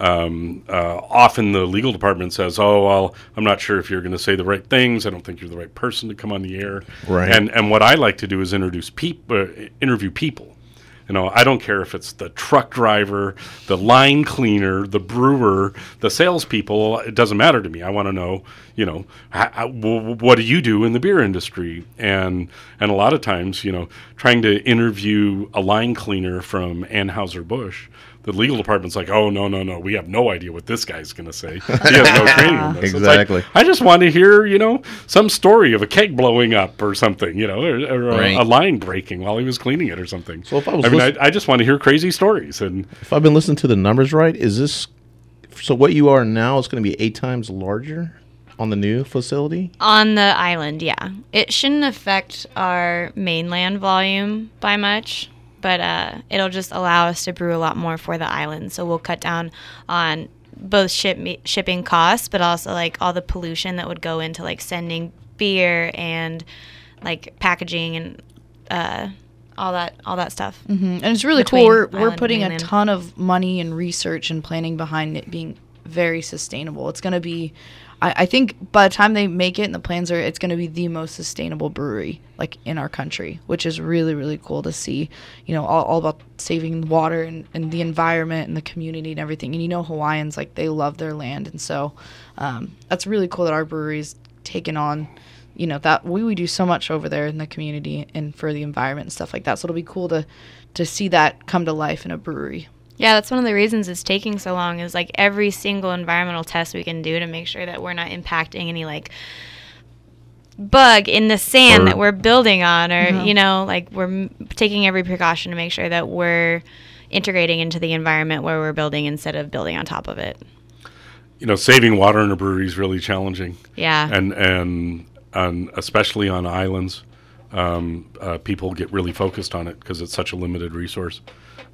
S9: Often the legal department says, "Oh, well, I'm not sure if you're going to say the right things. I don't think you're the right person to come on the air."
S10: Right.
S9: And what I like to do is interview people. You know, I don't care if it's the truck driver, the line cleaner, the brewer, the salespeople. It doesn't matter to me. I want to know, you know, what do you do in the beer industry? And a lot of times, you know, trying to interview a line cleaner from Anheuser-Busch, the legal department's like, oh, no, we have no idea what this guy's going to say. He has no training on this.
S10: Exactly.
S9: It's like, I just want to hear, you know, some story of a keg blowing up or something, you know, or
S10: Right.
S9: a line breaking while he was cleaning it or something.
S10: So if I was
S9: I just want to hear crazy stories. And
S10: if I've been listening to the numbers right, is this so? What you are now is going to be 8 times larger on the new facility?
S2: On the island, yeah. It shouldn't affect our mainland volume by much, but it'll just allow us to brew a lot more for the island. So we'll cut down on both shipping costs, but also like all the pollution that would go into like sending beer and like packaging and all that stuff.
S11: Mm-hmm. And it's really
S2: between
S11: cool. We're
S2: island
S11: putting
S2: and
S11: a
S2: mainland.
S11: ton of money and research and planning behind it being very sustainable. It's going to be, I think by the time they make it and the plans are, it's going to be the most sustainable brewery like in our country, which is really, really cool to see, you know, all about saving water and the environment and the community and everything. And, you know, Hawaiians, like they love their land. And so that's really cool that our brewery's taken on, you know, that we do so much over there in the community and for the environment and stuff like that. So it'll be cool to see that come to life in a brewery.
S2: Yeah, that's one of the reasons it's taking so long is like every single environmental test we can do to make sure that we're not impacting any like bug in the sand that we're building on, or, you know, like we're taking every precaution to make sure that we're integrating into the environment where we're building instead of building on top of it.
S9: you know, saving water in a brewery is really challenging.
S2: Yeah.
S9: And especially on islands, people get really focused on it because it's such a limited resource.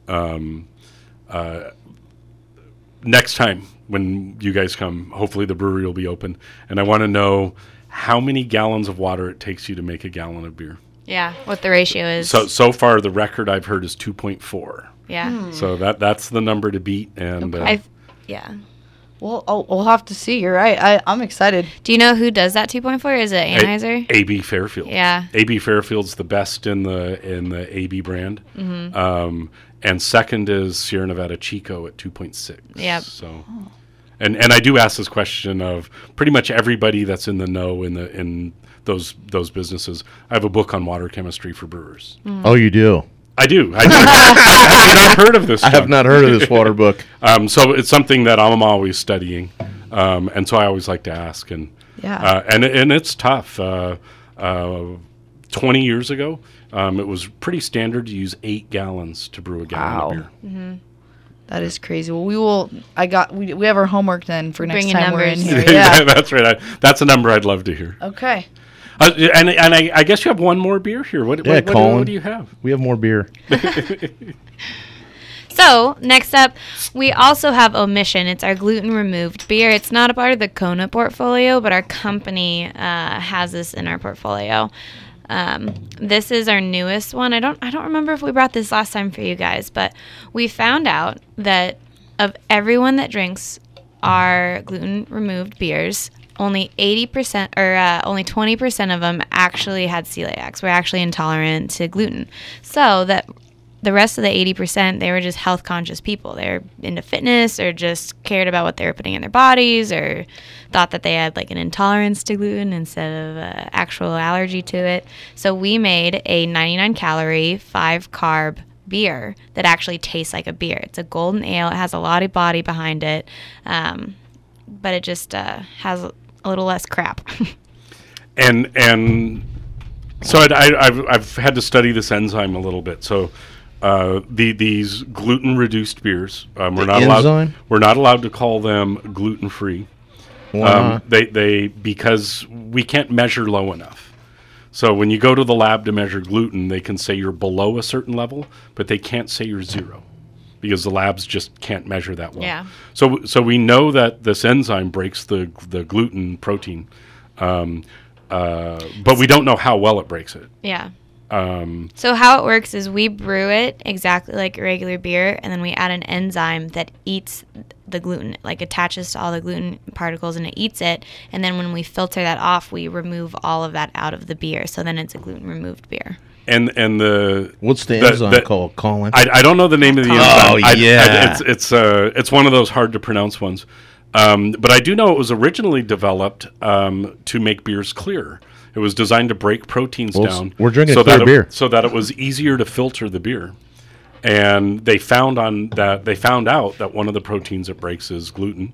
S9: Next time when you guys come, hopefully the brewery will be open, and I want to know how many gallons of water it takes you to make a gallon of beer.
S2: Yeah, what the ratio is.
S9: So far, the record I've heard is 2.4.
S2: Yeah.
S9: So that's the number to beat, and
S2: yeah.
S11: Well, we'll have to see. You're right. I'm excited.
S2: Do you know who does that 2.4? Is it Anheuser?
S9: AB Fairfield.
S2: Yeah.
S9: AB Fairfield's the best in the AB brand. Mm-hmm. And second is Sierra Nevada Chico at 2.6.
S2: Yep.
S9: So, and I do ask this question of pretty much everybody that's in the know in those businesses. I have a book on water chemistry for brewers.
S10: Mm. Oh, you do?
S9: I do. I have not heard of this.
S10: I have not heard of this water book.
S9: So it's something that I'm always studying, and so I always like to ask. And and it's tough. 20 years ago, it was pretty standard to use 8 gallons to brew a gallon of beer.
S11: Mm-hmm. That is crazy. Well, we have our homework then for next time we're in here.
S9: Yeah, that's right. That's a number I'd love to hear.
S11: Okay.
S9: And I guess you have one more beer here. What do you have?
S10: We have more beer.
S2: So, next up, we also have Omission. It's our gluten-removed beer. It's not a part of the Kona portfolio, but our company has this in our portfolio. This is our newest one. I don't remember if we brought this last time for you guys, but we found out that of everyone that drinks our gluten-removed beers, only 80% or only 20% of them actually had celiacs. We're actually intolerant to gluten. So that the rest of the 80%, they were just health conscious people. They're into fitness or just cared about what they were putting in their bodies or thought that they had like an intolerance to gluten instead of actual allergy to it. So we made a 99 calorie, 5 carb beer that actually tastes like a beer. It's a golden ale. It has a lot of body behind it. But it just has a little less crap.
S9: And so I've had to study this enzyme a little bit. So these gluten reduced beers, we're not allowed to call them gluten free. They because we can't measure low enough. So when you go to the lab to measure gluten, they can say you're below a certain level, but they can't say you're zero. because the labs just can't measure that well.
S2: Yeah.
S9: So we know that this enzyme breaks the gluten protein, but we don't know how well it breaks it.
S2: Yeah. So how it works is we brew it exactly like a regular beer, and then we add an enzyme that eats the gluten, like attaches to all the gluten particles, and it eats it. And then when we filter that off, we remove all of that out of the beer. So then it's a gluten removed beer.
S9: And the
S10: what's the enzyme called, Colin?
S9: I don't know the name of the enzyme.
S10: Oh yeah,
S9: it's one of those hard to pronounce ones. But I do know it was originally developed to make beers clear. It was designed to break proteins down.
S10: We're drinking clear beer,
S9: so that it was easier to filter the beer. And they found out that one of the proteins it breaks is gluten.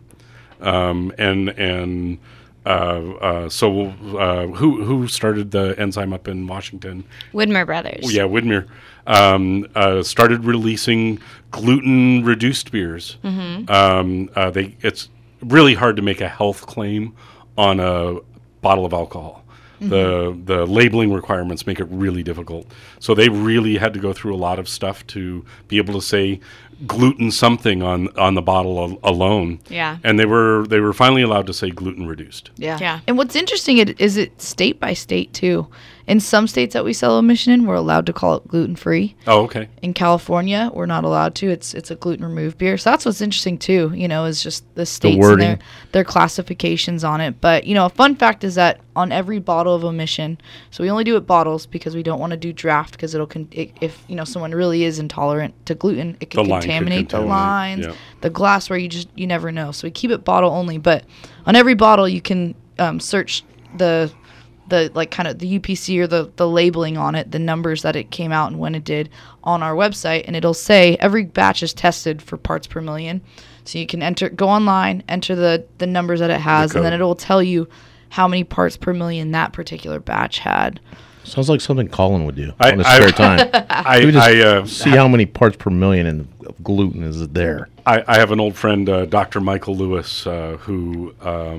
S9: So who started the enzyme up in Washington?
S2: Widmer Brothers.
S9: Yeah, Widmer started releasing gluten-reduced beers.
S2: Mm-hmm.
S9: It's really hard to make a health claim on a bottle of alcohol. The labeling requirements make it really difficult. So they really had to go through a lot of stuff to be able to say gluten something on the bottle alone.
S2: Yeah.
S9: And they were finally allowed to say gluten reduced.
S11: Yeah. And what's interesting is it state by state too. In some states that we sell emission in, we're allowed to call it gluten free.
S9: Oh, okay.
S11: In California, we're not allowed to. It's a gluten removed beer. So that's what's interesting too. Is just the states and their classifications on it. But a fun fact is that on every bottle of emission, so we only do it bottles because we don't want to do draft because if someone really is intolerant to gluten, it can contaminate the lines, the glassware. You never know. So we keep it bottle only. But on every bottle, you can search the kind of the UPC or the labeling on it, the numbers that it came out and when it did on our website, and it'll say every batch is tested for parts per million. So you can go online, enter the numbers that it has, and then it'll tell you how many parts per million that particular batch had.
S10: Sounds like something Colin would do on his spare time. I see how many parts per million of gluten is there.
S9: I have an old friend, Dr. Michael Lewis, who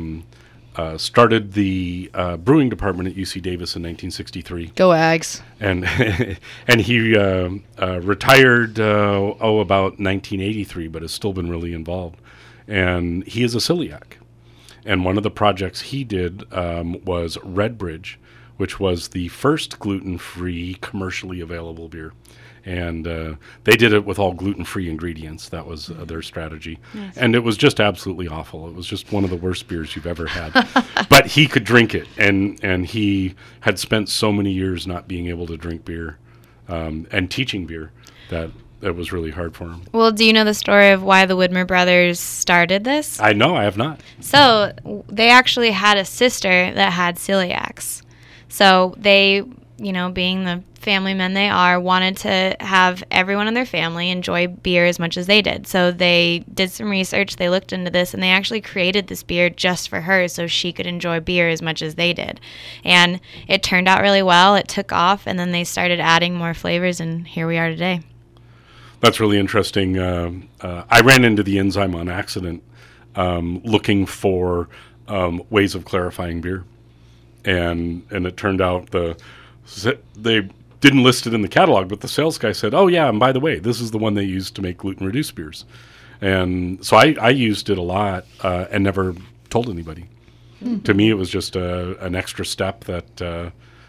S9: started the brewing department at UC Davis in 1963.
S11: Go Ags!
S9: And he retired about 1983, but has still been really involved. And he is a celiac. And one of the projects he did was Redbridge, which was the first gluten-free commercially available beer. And they did it with all gluten-free ingredients. That was their strategy. Nice. And it was just absolutely awful. It was just one of the worst beers you've ever had. But he could drink it, and he had spent so many years not being able to drink beer and teaching beer that it was really hard for him.
S2: Well, do you know the story of why the Widmer Brothers started this?
S9: I know, I have not.
S2: So they actually had a sister that had celiacs. So they, being the family men they are, wanted to have everyone in their family enjoy beer as much as they did. So they did some research, they looked into this, and they actually created this beer just for her so she could enjoy beer as much as they did. And it turned out really well. It took off, and then they started adding more flavors, and here we are today.
S9: That's really interesting. I ran into the enzyme on accident looking for ways of clarifying beer. And it turned out they didn't list it in the catalog, but the sales guy said, "Oh yeah, and by the way, this is the one they used to make gluten-reduced beers." And so I used it a lot and never told anybody. To me, it was just an extra step that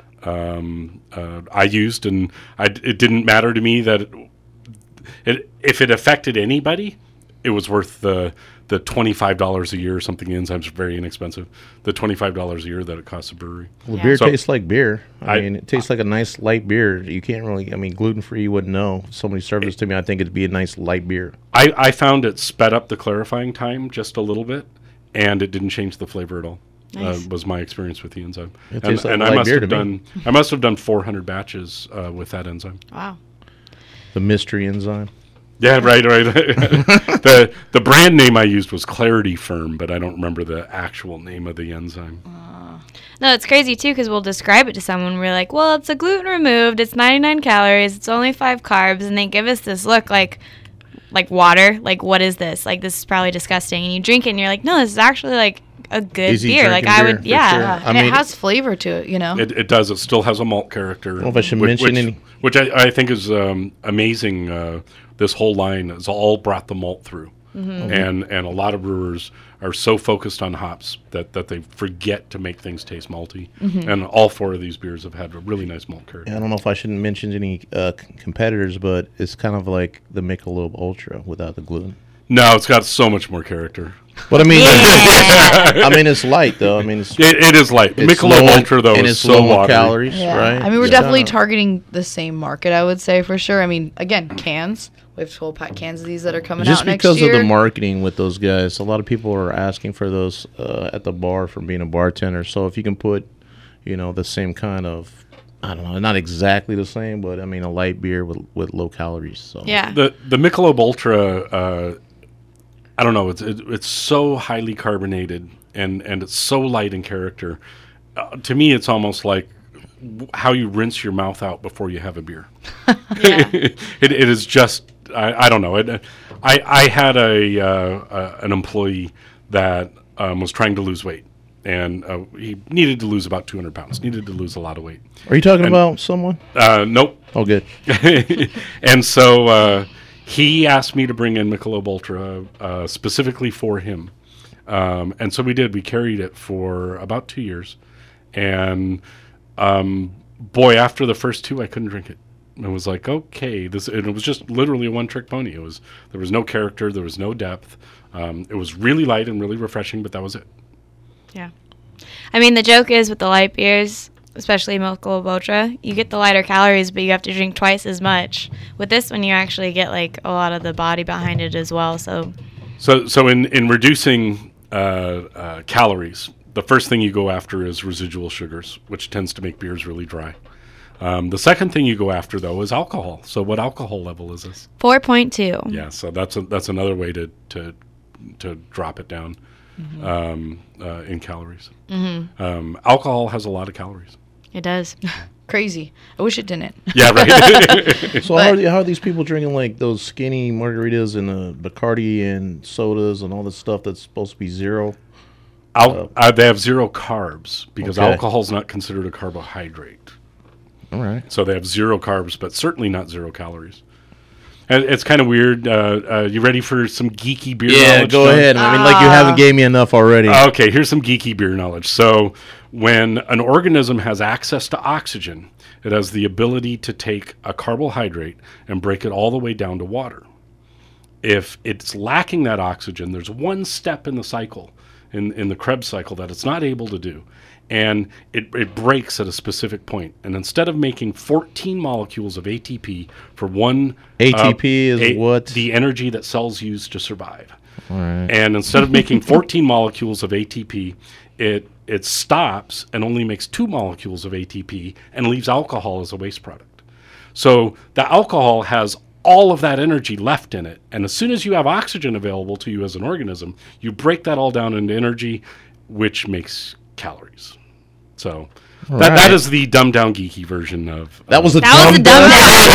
S9: I used, and it didn't matter to me that if it affected anybody, it was worth the $25 a year or something. The enzymes are very inexpensive. The $25 a year that it costs a brewery.
S10: Well, beer tastes like beer. I mean, it tastes like a nice light beer. You can't really, gluten-free, you wouldn't know. If somebody served this to me, I think it'd be a nice light beer.
S9: I found it sped up the clarifying time just a little bit, and it didn't change the flavor at all. Nice. Was my experience with the enzyme.
S10: It tastes like light beer to me.
S9: I must have done 400 batches with that enzyme.
S2: Wow.
S10: The mystery enzyme.
S9: Yeah, right. The brand name I used was Clarity Firm, but I don't remember the actual name of the enzyme.
S2: No, it's crazy too because we'll describe it to someone. We're like, well, it's a gluten removed. It's 99 calories. It's only 5 carbs, and they give us this look like water. Like, what is this? Like, this is probably disgusting. And you drink it, and you're like, no, this is actually like a good
S10: Easy
S2: beer. Like I would,
S10: yeah. Sure.
S11: And it has flavor to it,
S9: It does. It still has a malt character.
S10: Well, if I should mention
S9: which I think is amazing. This whole line is all brought the malt through. And a lot of brewers are so focused on hops that they forget to make things taste malty. And all 4 of these beers have had a really nice malt character.
S10: I don't know if I shouldn't mention any competitors, but it's kind of like the Michelob Ultra without the gluten.
S9: No, it's got so much more character.
S10: But I mean, I mean, it's light though. I mean,
S9: it is light.
S10: It's
S9: Michelob
S10: low
S9: Ultra though
S10: and
S9: is
S10: it's
S9: so
S10: low in
S9: watery.
S10: calories,
S11: Yeah.
S10: right?
S11: I mean, we're
S10: Yeah.
S11: definitely targeting the same market, I would say, for sure. I mean, again, cans. We have 12-pack cans of these that are coming
S10: Just
S11: out next
S10: because
S11: year.
S10: of the marketing with those guys, a lot of people are asking for those at the bar from being a bartender. So if you can put, the same kind of, I don't know, not exactly the same, but I mean a light beer with low calories. So
S2: Yeah.
S9: The Michelob Ultra, I don't know, it's so highly carbonated and it's so light in character. To me, it's almost like how you rinse your mouth out before you have a beer. it is just I don't know. I had an employee that was trying to lose weight, and he needed to lose about 200 pounds. Needed to lose a lot of weight.
S10: Are you talking about someone?
S9: Nope.
S10: Oh, good.
S9: And so he asked me to bring in Michelob Ultra specifically for him, and so we did. We carried it for about 2 years, and boy, after the first 2, I couldn't drink it. It was like, okay, and it was just literally a one-trick pony. There was no character, there was no depth. It was really light and really refreshing, but that was it.
S2: Yeah. I mean, the joke is with the light beers, especially Michelob Ultra, you get the lighter calories, but you have to drink twice as much. With this one, you actually get like a lot of the body behind it as well. So
S9: in reducing calories, the first thing you go after is residual sugars, which tends to make beers really dry. The second thing you go after, though, is alcohol. So what alcohol level is this?
S2: 4.2.
S9: Yeah, so that's another way to drop it down in calories. Alcohol has a lot of calories.
S2: It does.
S11: Crazy. I wish it didn't.
S9: Yeah, right.
S10: So how are these people drinking like those skinny margaritas and Bacardi and sodas and all this stuff that's supposed to be zero?
S9: They have zero carbs because
S10: Okay.
S9: alcohol is not considered a carbohydrate.
S10: All right.
S9: So they have zero carbs, but certainly not zero calories. And it's kind of weird. You ready for some geeky beer knowledge?
S10: Yeah, go
S9: John?
S10: ahead. I mean, like you haven't gave me enough already.
S9: Okay, here's some geeky beer knowledge. So when an organism has access to oxygen, it has the ability to take a carbohydrate and break it all the way down to water. If it's lacking that oxygen, there's one step in the cycle, in the Krebs cycle, that it's not able to do. And it breaks at a specific point. And instead of making 14 molecules of ATP for one...
S10: ATP is what?
S9: The energy that cells use to survive.
S10: All right.
S9: And instead of making 14 molecules of ATP, it stops and only makes 2 molecules of ATP and leaves alcohol as a waste product. So the alcohol has all of that energy left in it. And as soon as you have oxygen available to you as an organism, you break that all down into energy, which makes calories. So that is the dumbed down geeky version of
S10: that was a
S2: dumb down.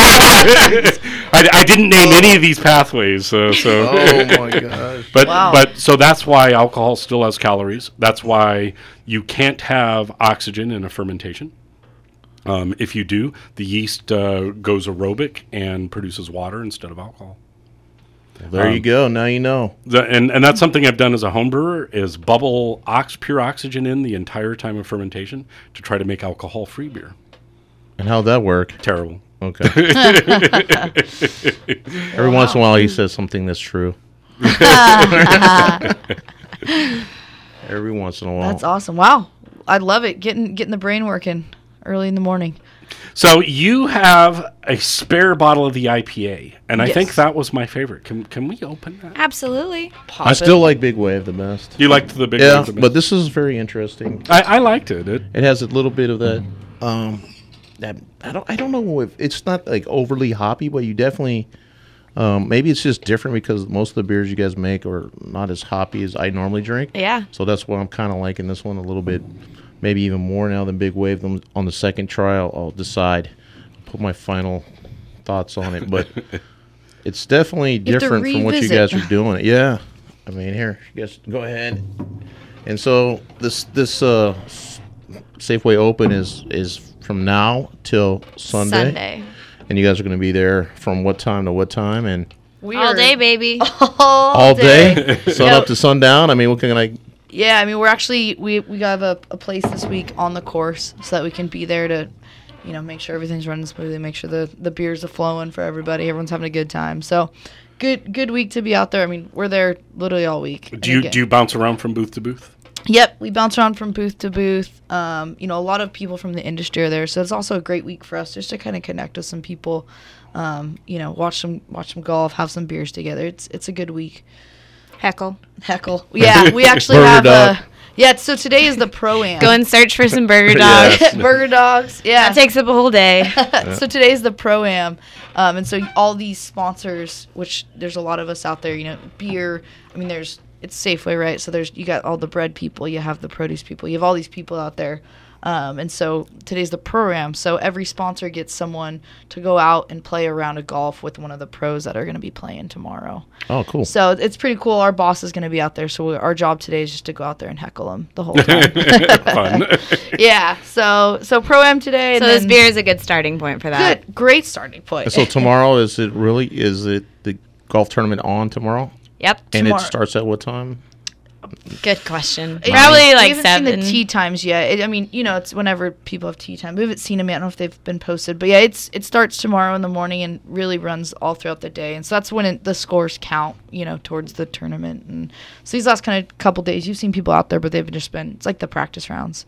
S9: I didn't name any of these pathways, so
S10: Oh my gosh.
S9: but so that's why alcohol still has calories. That's why you can't have oxygen in a fermentation. If you do, the yeast goes aerobic and produces water instead of alcohol.
S10: There you go. Now you know.
S9: And that's something I've done as a home brewer is bubble pure oxygen in the entire time of fermentation to try to make alcohol-free beer.
S10: And how'd that work?
S9: Terrible.
S10: Okay. Every once in a while he says something that's true. Every once in a while.
S11: That's awesome. Wow. I love it. Getting the brain working early in the morning.
S9: So you have a spare bottle of the IPA, and I
S11: Yes.
S9: think that was my favorite. Can we open that?
S2: Absolutely.
S10: I still like Big Wave the best.
S9: You liked the Big
S10: Yeah,
S9: Wave the best?
S10: but this is very interesting.
S9: I liked it.
S10: It has a little bit of that. That I don't know if it's not like overly hoppy, but you definitely maybe it's just different because most of the beers you guys make are not as hoppy as I normally drink.
S2: Yeah.
S10: So that's why I'm kind of liking this one a little bit, maybe even more now than Big Wave. On the second try, I'll decide, put my final thoughts on it, but it's definitely
S11: You have to
S10: different from what you
S11: revisit.
S10: guys are doing. Yeah, I mean, here, you guys go ahead. And so this Safeway Open is from now till Sunday. And you guys are going to be there from what time to what time? And
S2: All day, baby.
S10: all day? Sun up to sundown? I mean, what can I...
S11: Yeah, I mean, we're actually, we have a place this week on the course so that we can be there to, make sure everything's running smoothly, make sure the beers are flowing for everybody. Everyone's having a good time. So good week to be out there. I mean, we're there literally all week.
S9: Do you bounce around from booth to booth?
S11: Yep, we bounce around from booth to booth. A lot of people from the industry are there, so it's also a great week for us just to kind of connect with some people. Watch some golf, have some beers together. It's a good week.
S2: Heckle.
S11: Yeah, we actually have so today is the Pro-Am.
S2: Go and search for some burger dogs.
S11: Yes. Burger dogs. Yeah.
S2: That takes up a whole day.
S11: So today's the Pro-Am. And so all these sponsors, which there's a lot of us out there, beer. I mean, it's Safeway, right? So you got all the bread people, you have the produce people, you have all these people out there. And so today's the Pro-Am. So every sponsor gets someone to go out and play a round of golf with one of the pros that are going to be playing tomorrow.
S10: Oh, cool.
S11: So it's pretty cool. Our boss is going to be out there. So our job today is just to go out there and heckle them the whole time.
S9: Fun.
S11: Yeah. So Pro-Am today.
S2: So this beer is a good starting point for that.
S11: Good. Great starting point.
S10: So tomorrow, is it the golf tournament on tomorrow?
S2: Yep.
S10: And
S11: Tomorrow.
S10: it starts at what time?
S2: Good question.
S11: We
S2: Probably like
S11: haven't
S2: 7.
S11: seen the tee times yet. It's whenever people have tee time. We haven't seen them yet. I don't know if they've been posted, but yeah, it starts tomorrow in the morning and really runs all throughout the day. And so that's when the scores count, towards the tournament. And so these last kind of couple days, you've seen people out there, but they've just been. It's like the practice rounds.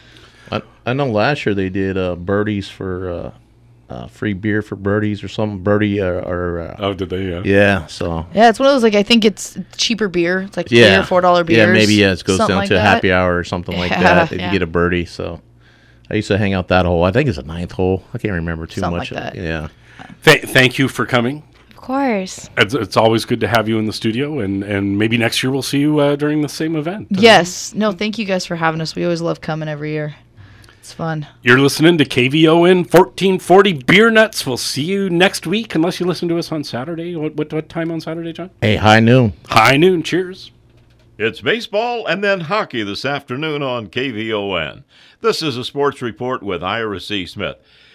S10: I know last year they did birdies for free beer for birdies or something. Birdie
S9: oh, did they? Yeah.
S10: Yeah. So.
S11: Yeah, it's one of those I think it's cheaper beer. It's like $3 or $4 beers.
S10: Yeah, maybe it goes down
S11: like
S10: to
S11: that.
S10: happy hour or something like that if you get a birdie. So I used to hang out that hole. I think it's the 9th hole. I can't remember too
S11: Something
S10: much.
S11: like that.
S10: Yeah.
S9: Thank you for coming.
S2: Of course.
S9: It's always good to have you in the studio, and maybe next year we'll see you during the same event.
S11: Yes. No, thank you guys for having us. We always love coming every year. It's fun.
S9: You're listening to KVON 1440 Beer Nuts. We'll see you next week, unless you listen to us on Saturday. What time on Saturday, John?
S10: Hey, high noon.
S9: High noon. Cheers.
S5: It's baseball and then hockey this afternoon on KVON. This is a sports report with Ira C. Smith.